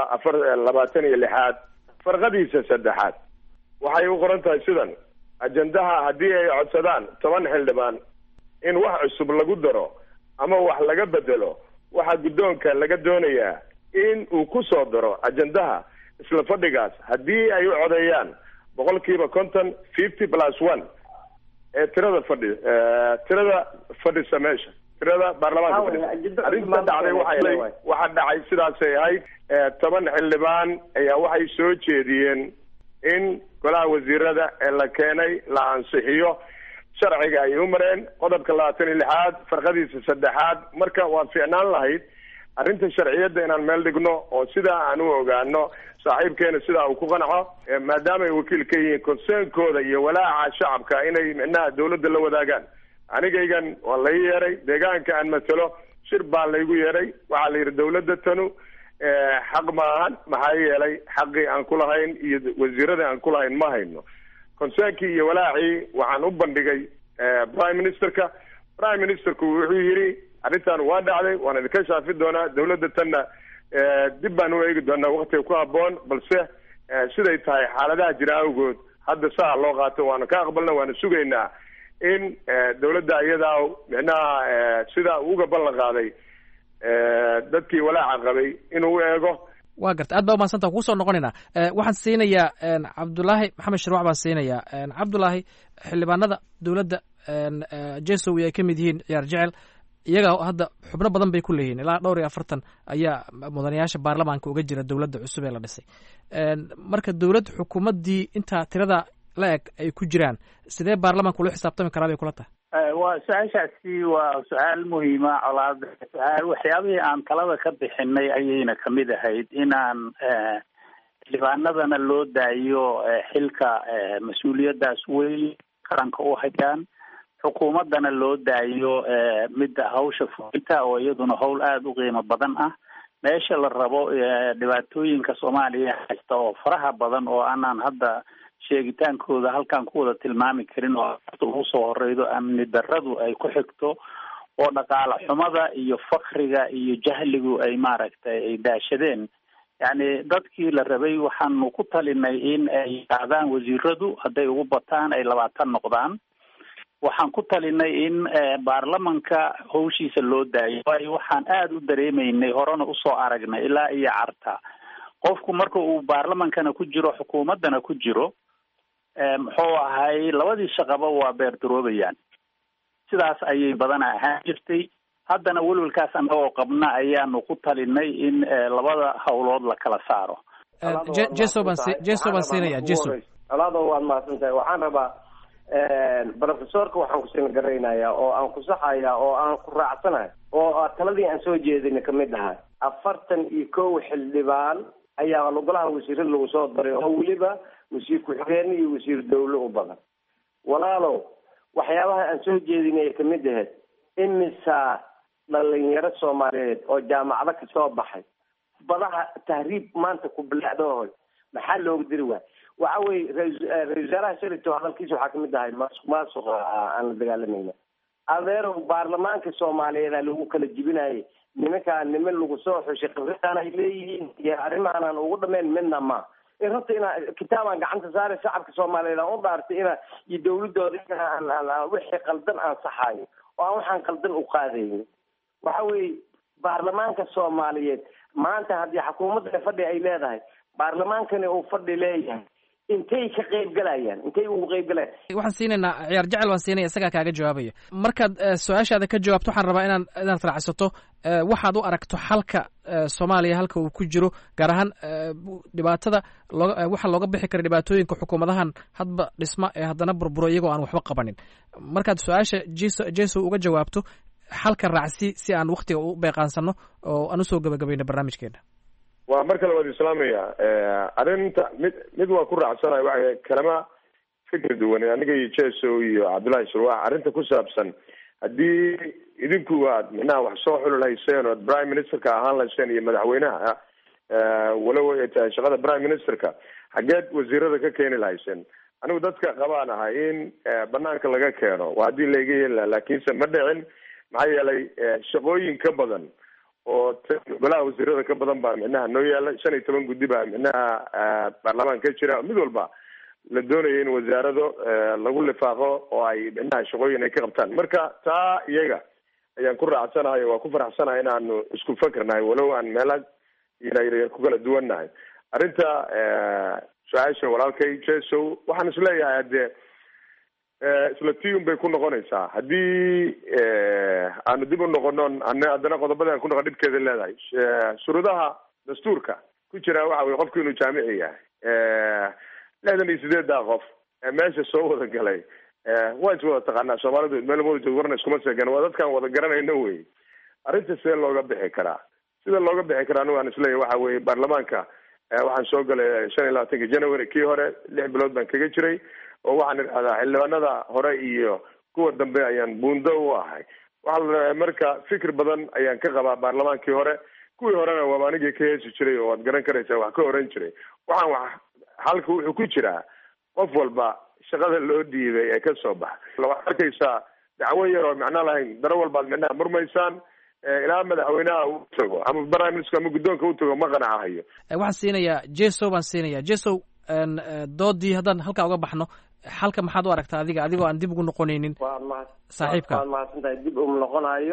26 farqadiisa 3 waxay u qoran tahay sidan: ajendaha haddii ay codsadaan 10 xildhibaan in wax cusub lagu daro ama wax laga bedelo, waxaa guddoonka laga doonayaa in uu ku soo daro ajendaha isla fadhigaas haddii ay u codeeyaan 50% 50+1 ee tirada fadhisa meesha tirada baarlamaanka fadhisa. arrinta dhacday waxaa dhacay sidaasay ahayd. 10 xildhibaan ayaa waxay soo jeediyeen in golaha wasiirada ee la keenay la ansixiyo. sharciga ay u mareen qodobka 26 farqadiisa 3. marka waa fiicnaan lahayd arrinta sharciyadda inaan meel dhigno oo sidaa aan u ogaano saaxiibkeena sidaa uu ku qanco maadaama ay wakiil ka yihiin concern-kooda iyo walaaca shacabka inay micnaha dawladda la wadaagaan. anigaygan waa lai yeeray deegaanka aan matalo shir baa laygu yeeray, waxaa la yidhi dawladda tanu xaq ma ahan, maxaa yeelay xaqii aan ku lahayn iyo wasiiradii aan ku lahayn ma hayno. concern-kii iyo walaacii waxaan u bandhigay prime ministerka. prime ministerku wuxuu yidhi arrintan waa dhacday, waan idinka shaafi doonaa, dawladda tanna dib baan u eegi doonaa waktiga ku habboon, balse siday tahay xaaladaha jira awgood hadda saa loo qaato waana ka aqbalna, waana sugaynaa in dawladda iyadaa micnaha sidaa uga ballan qaaday dadkii walaaca qabay inuu eego. waa garta aad baa umahadsanta kugu soo noqonaynaa. waxaan siinayaa cabdulaahi maxamed shirwac baan siinayaa. cabdulaahi, xildhibaanada dowladda jesow ay ka mid yihiin ciyaar jecel, iyaga hadda xubno badan bay ku leeyihiin, ilaa 40 ayaa mudanayaasha baarlamaanka uga jira dowladda cusub ee la dhisay. marka dowlad xukuumaddii intaa tirada la eg ay ku jiraan, sidee baarlamaanka ula xisaabtami karaa bay kula tahay? waa su-aashaasi waa su-aal muhiima colaad. waxyaabihii aan talada ka bixinay ayayna kamid ahayd inaan xildhibaanadana loo daayo xilka mas-uuliyaddaas weyn qaranka u hayaan, xukuumaddana loo daayo midda hawsha fulinta oo iyaduna hawl aada u qiimo badan ah. meesha la rabo dhibaatooyinka soomaaliya haysta oo faraha badan oo aanaan hadda sheegitaankooda halkaan ku wada tilmaami karin, oo ugu soo horeydo amni darradu ay ku xigto, oo dhaqaale xumada iyo fakriga iyo jahligu ay maaragtay ay daashadeen. yacni dadkii la rabay waxaanu ku talinay in ay qaadaan wasiiradu, hadday ugu bataan ay 20 noqdaan. waxaan ku talinay in baarlamanka hawshiisa loo daayo. waayo waxaan aada u dareemaynay, horena usoo aragnay ilaa iyo carta, qofku marka uu baarlamankana ku jiro xukuumaddana ku jiro, muxuu ahay labadii shaqaba waa beerdaroobayaan. sidaas ayay badanaa ahaan jirtay. haddana welwelkaas annagoo qabna ayaanu ku talinay in labada hawlood la kala saaro. jeso baan siinaya. jeso alaado waad mahadsantahay. waxaan rabaa professorka waxaan kusin garaynayaa oo aan ku saxayaa oo aan ku raacsanahay oo taladii aan soo jeedina kamid ahay 41 xildhibaan ayaa golaha wasiirada lagu soo daray, oo weliba wasiir ku-xigeen iyo wasiir dawle u badan. walaalow waxyaabaha aan soo jeedinay kamid ahayd imisa dhalinyaro soomaaliyeed oo jaamacado ka soo baxay badaha tahriib maanta ku bilaacdoohoy maxaa looga diri waay? waxa weye ra-isul wasaaraha shalito hadalkiisa waxaa kamid ahay maasuqa aan la dagaalamayna. adeerow baarlamaanka soomaaliyeed lagu kala jibinayay, nimankaan niman lagu soo xushay khibradan ay leeyihiin iyo arrimahan aan ugu dhameyn midna ma runta ina kitaabaan gacanta saaray shacabka soomaaliyeed aan u dhaartay ina iyo dawladooda wixii qaldan aan saxaayo oo aan waxaan qaldan u qaadaynin. waxa weeye baarlamaanka soomaaliyeed maanta haddii xukuumadda fadhi ay leedahay, baarlamaankani uu fadhi leeyahay, intay ka qaybgalayaan, intay ugu qaybgalayaan? waxaan siinaynaa ciyaar jecel, waan siinaya, isagaa kaaga jawaabaya. markaad su-aashaada ka jawaabto waxaan rabaa inaad raacsato waxaad u aragto xalka soomaaliya halka uu ku jiro, gaar ahaan dhibaatada waxaa looga bixi kara dhibaatooyinka xukuumadahan hadba dhisma ee haddana burburo iyagoo aan waxba qabanin. markaad su-aasha jeso uga jawaabto xalka raacsi si aan waktiga u beeqaansano oo aan usoo gabagabayno barnaamijkeena. waa mar kale waad islaamaya. arrinta mid waa ku raacsanayo waxa kalama fikir duwan aniga iyo jeso iyo cabdullaahi shirwac. arrinta ku saabsan haddii idinku aad micnaha wax soo xuli lahayseen oo prime ministerka ahaan lahayseen iyo madaxweynaha, walow ay tahay shaqada prime ministerka, xageed wasiirada ka keeni lahayseen? anigu dadka qabaan ahay in banaanka laga keeno, waa haddii laga yeeli laha, laakiinse ma dhicin. maxaa yeelay shaqooyin ka badan oo golaha wasiirada ka badan baa micnaha noo yaala. 15 guddi baa micnaha baarlamaanka ka jira, mid walba la doonayo in wasaarado lagu lifaaqo oo ay micnaha shaqooyin ay ka qabtaan. marka taa iyaga ayaan ku raacsanahay, waa ku faraxsanahay inaanu isku fakernahay, walow aan meela yar ku kala duwannahay. arrinta su-aasha walaalkay jeso waxaan isleeyahay hadee isla tiun bay ku noqonaysaa haddii aanu dib u noqono haddana qodobada aan ku noqon dhibkeeda leedahay. shuruudaha dastuurka ku jira waxa weye qofku inuu jaamici yahay. 68 qof meesha soo wada galay waa is wada taqaanaa soomaalidu meel wada joog warna iskuma seegan, waa dadkaan wada garanayno wey. arrinta see looga bixi karaa? sida looga bixi kara anigu aan isleeyahay waxa weeye baarlamaanka waxaan soo galay 25 January kii hore 6 bilood baan kaga jiray oo waxaan idhahdaa xildhibaanada hore iyo kuwa dambe ayaan buundo u ahay waxaa marka fikir badan ayaan ka qabaa baarlamaankii hore kuwii horena waa anigii ka heesi jiray oo waad garan karaysaa wax ka oran jiray waxaan halka wuxuu ku jiraa qof walba shaqada loo dhiibay ee ka soo baxa waxaad arkaysaa dacwo yar oo macno lahayn daro walbaad micnaha murmaysaan ilaa madaxweynaha uu tago ama prime minister ama guddoonka uu tago ma qanacahayo. waxaan siinayaa jesow baan siinayaa jesow doodii haddaan halkaa uga baxno halka maxaad u aragtaa adiga adigoo aan dib ugu noqonaynin saaxiibka waad mahadsantahay dib uma noqonayo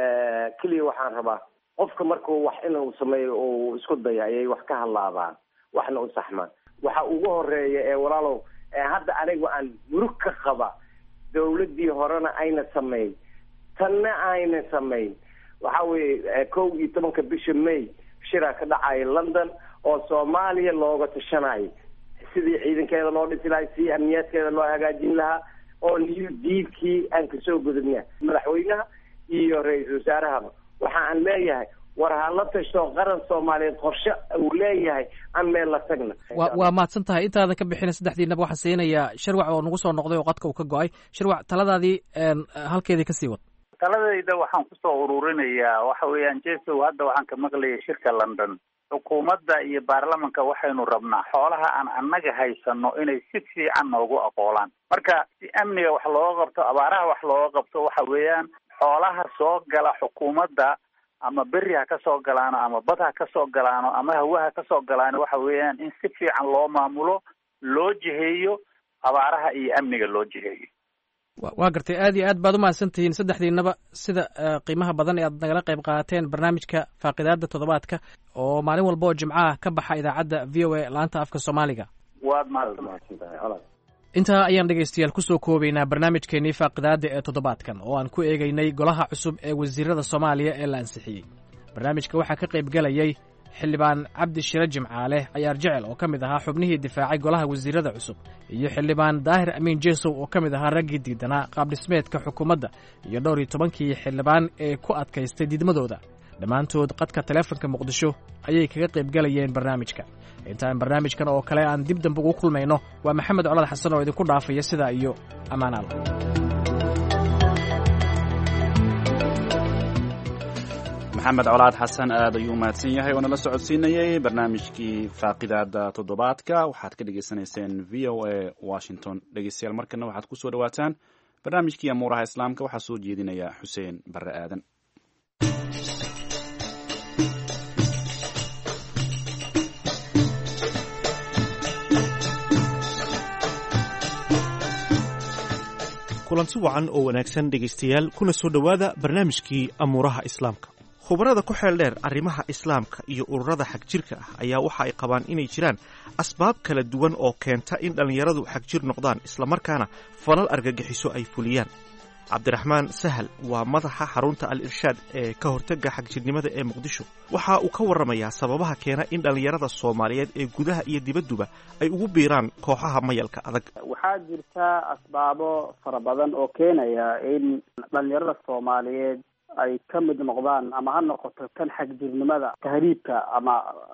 keliya waxaan rabaa qofka markuu wax inuu sameeyo uu isku dayo ayay wax ka hadlaabaan waxna u saxmaan waxa ugu horeeya ee walaalow hadda aniga aan murug ka qaba dawladdii horena ayna samayn tanna ayna samayn waxa weeye 11 bisha May shira ka dhacay London oo Soomaaliya looga tashanayo sidii ciidankeeda loo dhisi lahaa si amniyaadkeeda loo hagaajin lahaa oo new dealkii aan ka soo gudubnaa madaxweynaha iyo ra'iisul wasaaraha waxa aan leeyahay war hala tashto qaran Soomaaliyeed qorshe uu leeyahay aan meel la tagna waa mahadsan tahay intaadan ka bixin saddexdiinaba waxaan siinayaa Shirwac oo nagu soo noqday oo qadka uu ka go'ay Shirwac taladaadii halkeedii ka sii wad taladayda waxaan kusoo ururinayaa waxa weeyaan jesow hadda waxaan ka maqlayay shirka London xukuumadda iyo baarlamanka waxaynu rabnaa xoolaha aan annaga haysano inay si fiican noogu aqoolaan marka si amniga wax looga qabto abaaraha wax looga qabto waxa weeyaan xoolaha soo gala xukuumadda ama berri ha ka soo galaano ama bad ha ka soo galaano ama hawaha ka soo galaano waxa weeyaan in si fiican loo maamulo loo jiheeyo abaaraha iyo amniga loo jiheeyo waa gartay aad iyo aad baad u mahadsantihiin saddexdiinaba sida qiimaha badan ee aad nagala qayb qaateen barnaamijka faaqidaada toddobaadka oo maalin walba oo jimcaha ka baxa idaacadda VOA laanta afka Soomaaliga waad mahadsantahay intaa ayaan dhegaystayaal kusoo koobaynaa barnaamijkeenii faaqidaada ee toddobaadkan oo aan ku eegaynay golaha cusub ee wasiirada Soomaaliya ee la ansixiyey barnaamijka waxaa ka qayb galayay xildhibaan cabdi shire jimcaale cayaar jecel oo ka mid ahaa xubnihii difaacay golaha wasiirada cusub iyo xildhibaan daahir amiin jesow oo ka mid ahaa raggii diidanaa qaabdhismeedka xukuumadda iyo 12 xildhibaan ee ku adkaystay diidmadooda dhammaantood qadka taleefanka muqdisho ayay kaga qayb galayeen barnaamijka intaan barnaamijkan oo kale aan dib dambe ugu kulmayno waa maxamed colad xasan oo idinku dhaafaya sidaa iyo ammaanaal maxamed colaad xasan aad ayuu mahadsan yahay oo nala socodsiinayay barnaamijkii faaqidaada toddobaadka waxaad ka dhegaysanayseen VOA Washington dhegeystayaal markana waxaad ku soo dhawaataan barnaamijkii amuuraha islaamka waxaa soo jeedinaya xuseen barre aadan kulanti wacan oo wanaagsan dhegaystayaal kuna soo dhowaada barnaamijkii amuuraha islaamka khubarada ku xeel dheer arrimaha islaamka iyo ururada xagjirka ah ayaa waxa ay qabaan inay jiraan asbaab kala duwan oo keenta in dhallinyaradu xagjir noqdaan islamarkaana falal argagixiso ay fuliyaan cabdiraxmaan sahal waa madaxa xarunta al-irshaad ee ka hortagga xagjirnimada ee muqdisho waxa uu ka warramayaa sababaha keena in dhallinyarada soomaaliyeed ee gudaha iyo dibadduba ay ugu biiraan kooxaha mayalka adag waxaa jirta asbaabo fara badan oo keenaya in dhallinyarada soomaaliyeed ay ka mid noqdaan ama ha noqoto kan xagjirnimada tahriibka ama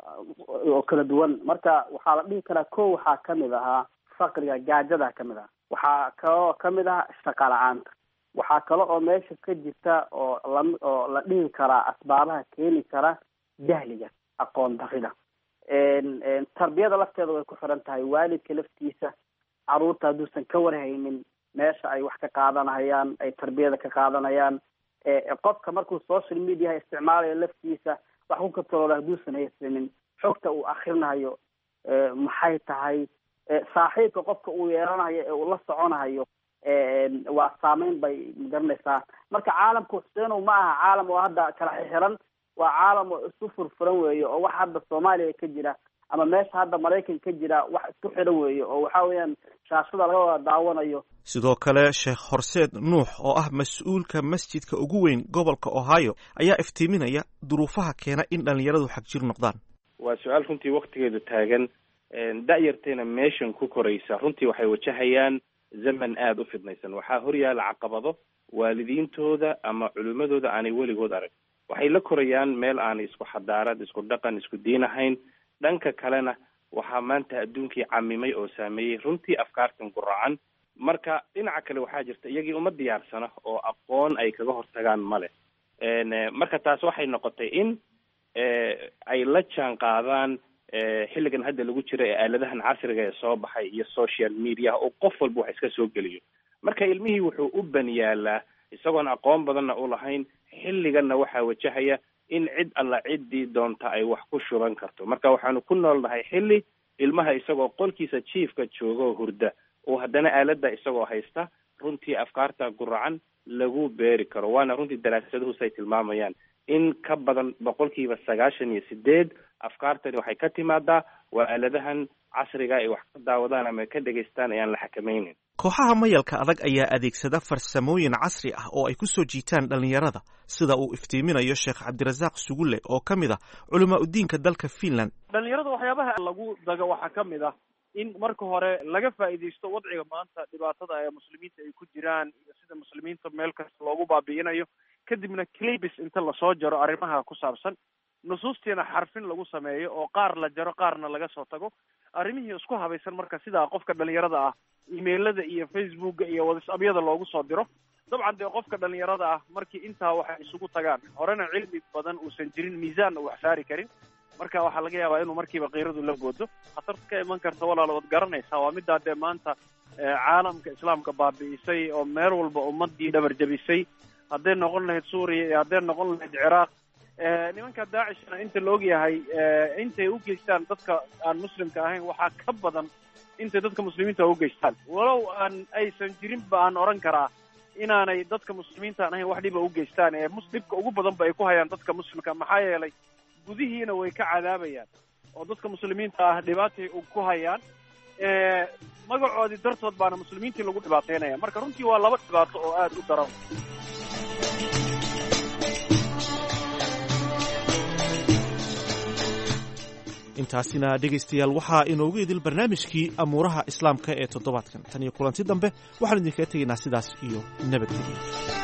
oo kala duwan marka waxaa la dhihi karaa ko waxaa kamid ahaa faqriga gaajada kamid ah waxaa kaloo kamid ah shaqa la-aanta waxaa kale oo meesha ka jirta oo la dhihi karaa asbaabaha keeni kara jahliga aqoon darida tarbiyada lafteeda way ku xiran tahay waalidka laftiisa caruurta hadduusan ka warhaynin meesha ay wax ka qaadanayaan ay tarbiyada ka qaadanayaan qofka markuu social mediaha isticmaalayo laftiisa wax ku kataloola hadduusan haysanin xogta uu akrinayo maxay tahay saaxiibka qofka uu yeelanayo ee uu la soconayo waa saameyn bay magaranaysaa marka caalamka xuseenow ma aha caalam oo hadda kala xixiran waa caalam oo isu furfuran weeye oo wax hadda soomaaliya ka jira ama meesha hadda maraykan ka jira wax isku xiran weeye oo waxa weeyaan shaashada laga wada daawanayo sidoo kale sheekh horseed nuux oo ah mas-uulka masjidka ugu weyn gobolka ohio ayaa iftiiminaya duruufaha keena in dhallinyaradu xagjir noqdaan waa su-aal runtii waktigeedu taagan da-yartayna meeshan ku koraysa runtii waxay wajahayaan zaman aada u fidnaysan waxaa horyaala caqabado waalidiintooda ama culimadooda aanay weligood arag waxay la korayaan meel aan isku xadaarad, isku dhaqan, isku diin ahayn. dhanka kalena waxaa maanta adduunkii camimay oo saameeyey runtii afkaartan guracan. marka dhinaca kale waxaa jirta iyagii uma diyaarsana oo aqoon ay kaga hortagaan male. marka taas waxay noqotay in ay la jaan qaadaan xilligan hadda lagu jiro ee aaladahan casriga ee soo baxay iyo social media oo qof walba wax iska soo geliyo. marka ilmihii wuxuu u baniyaalaa isagoon aqoon badanna u lahayn, xilliganna waxaa wajahaya in cid alla ciddii doonta ay wax ku shuban karto. marka waxaanu ku noolnahay xilli ilmaha isagoo qolkiisa jiifka jooga oo hurda oo haddana aaladda isagoo haysta runtii afkaarta guracan lagu beeri karo. waana runtii daraasaduhu say tilmaamayaan in ka badan 98% afkaartani waxay ka timaadaa waa aaladahan casriga ay wax ka daawadaan ama ka dhegaystaan ayaan la xakamaynin. kooxaha mayalka adag ayaa adeegsada farsamooyin casri ah oo ay ku soo jiitaan dhallinyarada, sida uu iftiiminayo sheekh cabdirasaaq sugulle oo ka mid ah culamaa udiinka dalka Finland. dhallinyarada waxyaabaha lagu daga waxaa ka mid ah in marka hore laga faa'iidaysto wadciga maanta dhibaatada ee muslimiinta ay ku jiraan iyo sida muslimiinta meel kasta loogu baabi'inayo, kadibna clips inta lasoo jaro arrimaha ku saabsan, nusuustiina xarfin lagu sameeyo oo qaar la jaro qaarna laga soo tago, arrimihii isku habaysan marka sidaa qofka dhalinyarada ah emailada iyo facebooka iyo whatsappyada loogu soo diro. dabcan dee qofka dhalinyarada ah markii intaa waxay isugu tagaan, horena cilmi badan uusan jirin, miisaanna wax saari karin, marka waxaa laga yaabaa inuu markiiba qiiradu la goodo. khatarta ka iman karta walaalo waad garanaysaa, waa middaa dee maanta caalamka islaamka baabi'isay oo meel walba ummadii dhabar jabisay, hadday noqon lahayd suuriya iyo hadday noqon lahayd ciraaq. nimanka daacishna inta la ogyahay intay u geystaan dadka aan muslimka ahayn waxaa ka badan intay dadka muslimiinta u geystaan. walow aysan jirinba aan oran karaa inaanay dadka muslimiinta aan ahayn wax dhiba u geystaan, ee dhibka ugu badan ba ay ku hayaan dadka muslimka. maxaa yeelay gudihiina way ka cadaabayaan oo dadka muslimiinta ah dhibaatay ku hayaan, magacoodii dartood baana muslimiintii lagu dhibaateynaya. marka runtii waa laba dhibaato oo aada u daran. intaasina dhegaystayaal waxaa inoogu idil barnaamijkii amuuraha islaamka ee toddobaadkan. tan iyo kulanti dambe waxaan idinkaga tegaynaa sidaas iyo nabadgelyo.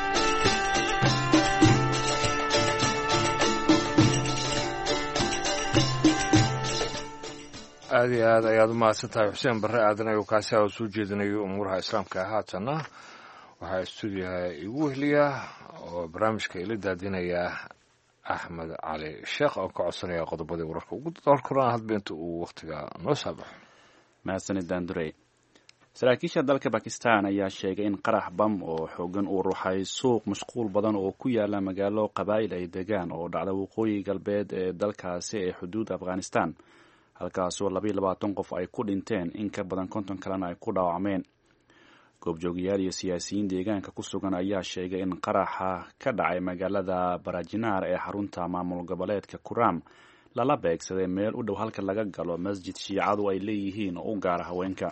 aada iyo aad ayaad u mahadsan tahay xuseen barre aadan ayuu kaasi a soo jeedinayo umuuraha islaamka. haatanna waxaa stuudiyaha igu wehliya oo barnaamijka ila daadinaya axmed cali sheekh oo ka codsanaya qodobadii wararka ugu dalkorana hadba inta uu wakhtiga noo saabaxo. mahadsanid daandurey. saraakiisha dalka bakistan ayaa sheegay in qarax bam oo xoogan uu ruxay suuq mashquul badan oo ku yaala magaalo qabaa'il ay degaan oo dhacda waqooyi galbeed ee dalkaasi ee xuduudda afghanistan, halkaasoo 22 qof ay ku dhinteen, in ka badan 50 kalena ay ku dhaawacmeen. goobjoogayaal iyo siyaasiyiin deegaanka ku sugan ayaa sheegay in qaraxa ka dhacay magaalada barajinaar ee xarunta maamul goboleedka kuram lala beegsaday meel u dhow halka laga galo masjid shiicadu ay leeyihiin oo u gaara haweenka.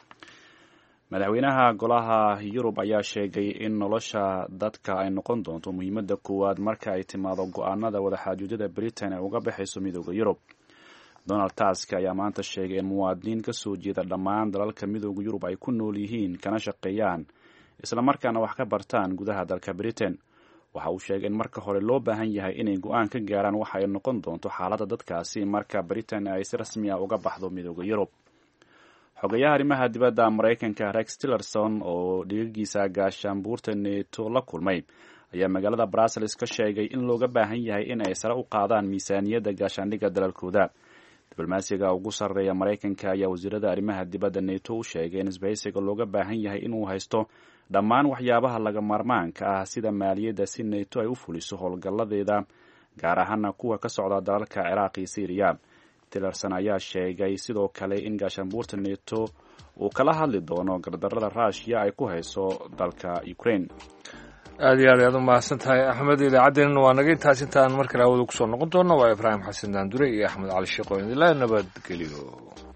madaxweynaha golaha yurub ayaa sheegay in nolosha dadka ay noqon doonto muhiimadda koowaad marka ay timaado go-aanada wadaxaajoojyada Britain ee uga baxayso midooda Yurub. Donald Tusk ayaa maanta sheegay in muwaadiniin ka soo jeeda dhammaan dalalka midooda Yurub ay ku nool yihiin kana shaqeeyaan isla markaana wax ka bartaan gudaha dalka Britain. waxa uu sheegay in marka hore loo baahan yahay inay go-aan ka gaaraan waxa ay noqon doonto xaaladda dadkaasi marka Britain ay si rasmi ah uga baxdo midooda Yurub. xogayaha arrimaha dibadda Mareykanka Rex Tillerson oo dhigiisa gaashaanbuurta NATO la kulmay ayaa magaalada Brussels ka sheegay in looga baahan yahay in ay sare u qaadaan miisaaniyadda gaashaandhigga dalalkooda. diblomaasiga ugu sarreeya Mareykanka ayaa wasiirada arrimaha dibadda NATO u sheegay in isbahaysiga looga baahan yahay inuu haysto dhammaan waxyaabaha laga maarmaanka ah sida maaliyadda si NATO ay u fuliso howlgalladeeda, gaar ahaana kuwa ka socda dalalka Ciraaq iyo Syria. Tillerson ayaa sheegay sidoo kale in gaashaanbuurta NATO uu kala hadli doono gardarrada Ruushya ay ku hayso dalka Ukraine. aada iyo aad ayaad u mahadsan tahay axmed. idaacaddeenna waa naga intaas, intaan mar kale hawada kusoo noqon doona waa Ibraahim xasan daandure iyo axmed cali sheekh oo idinla nabadgeliyo.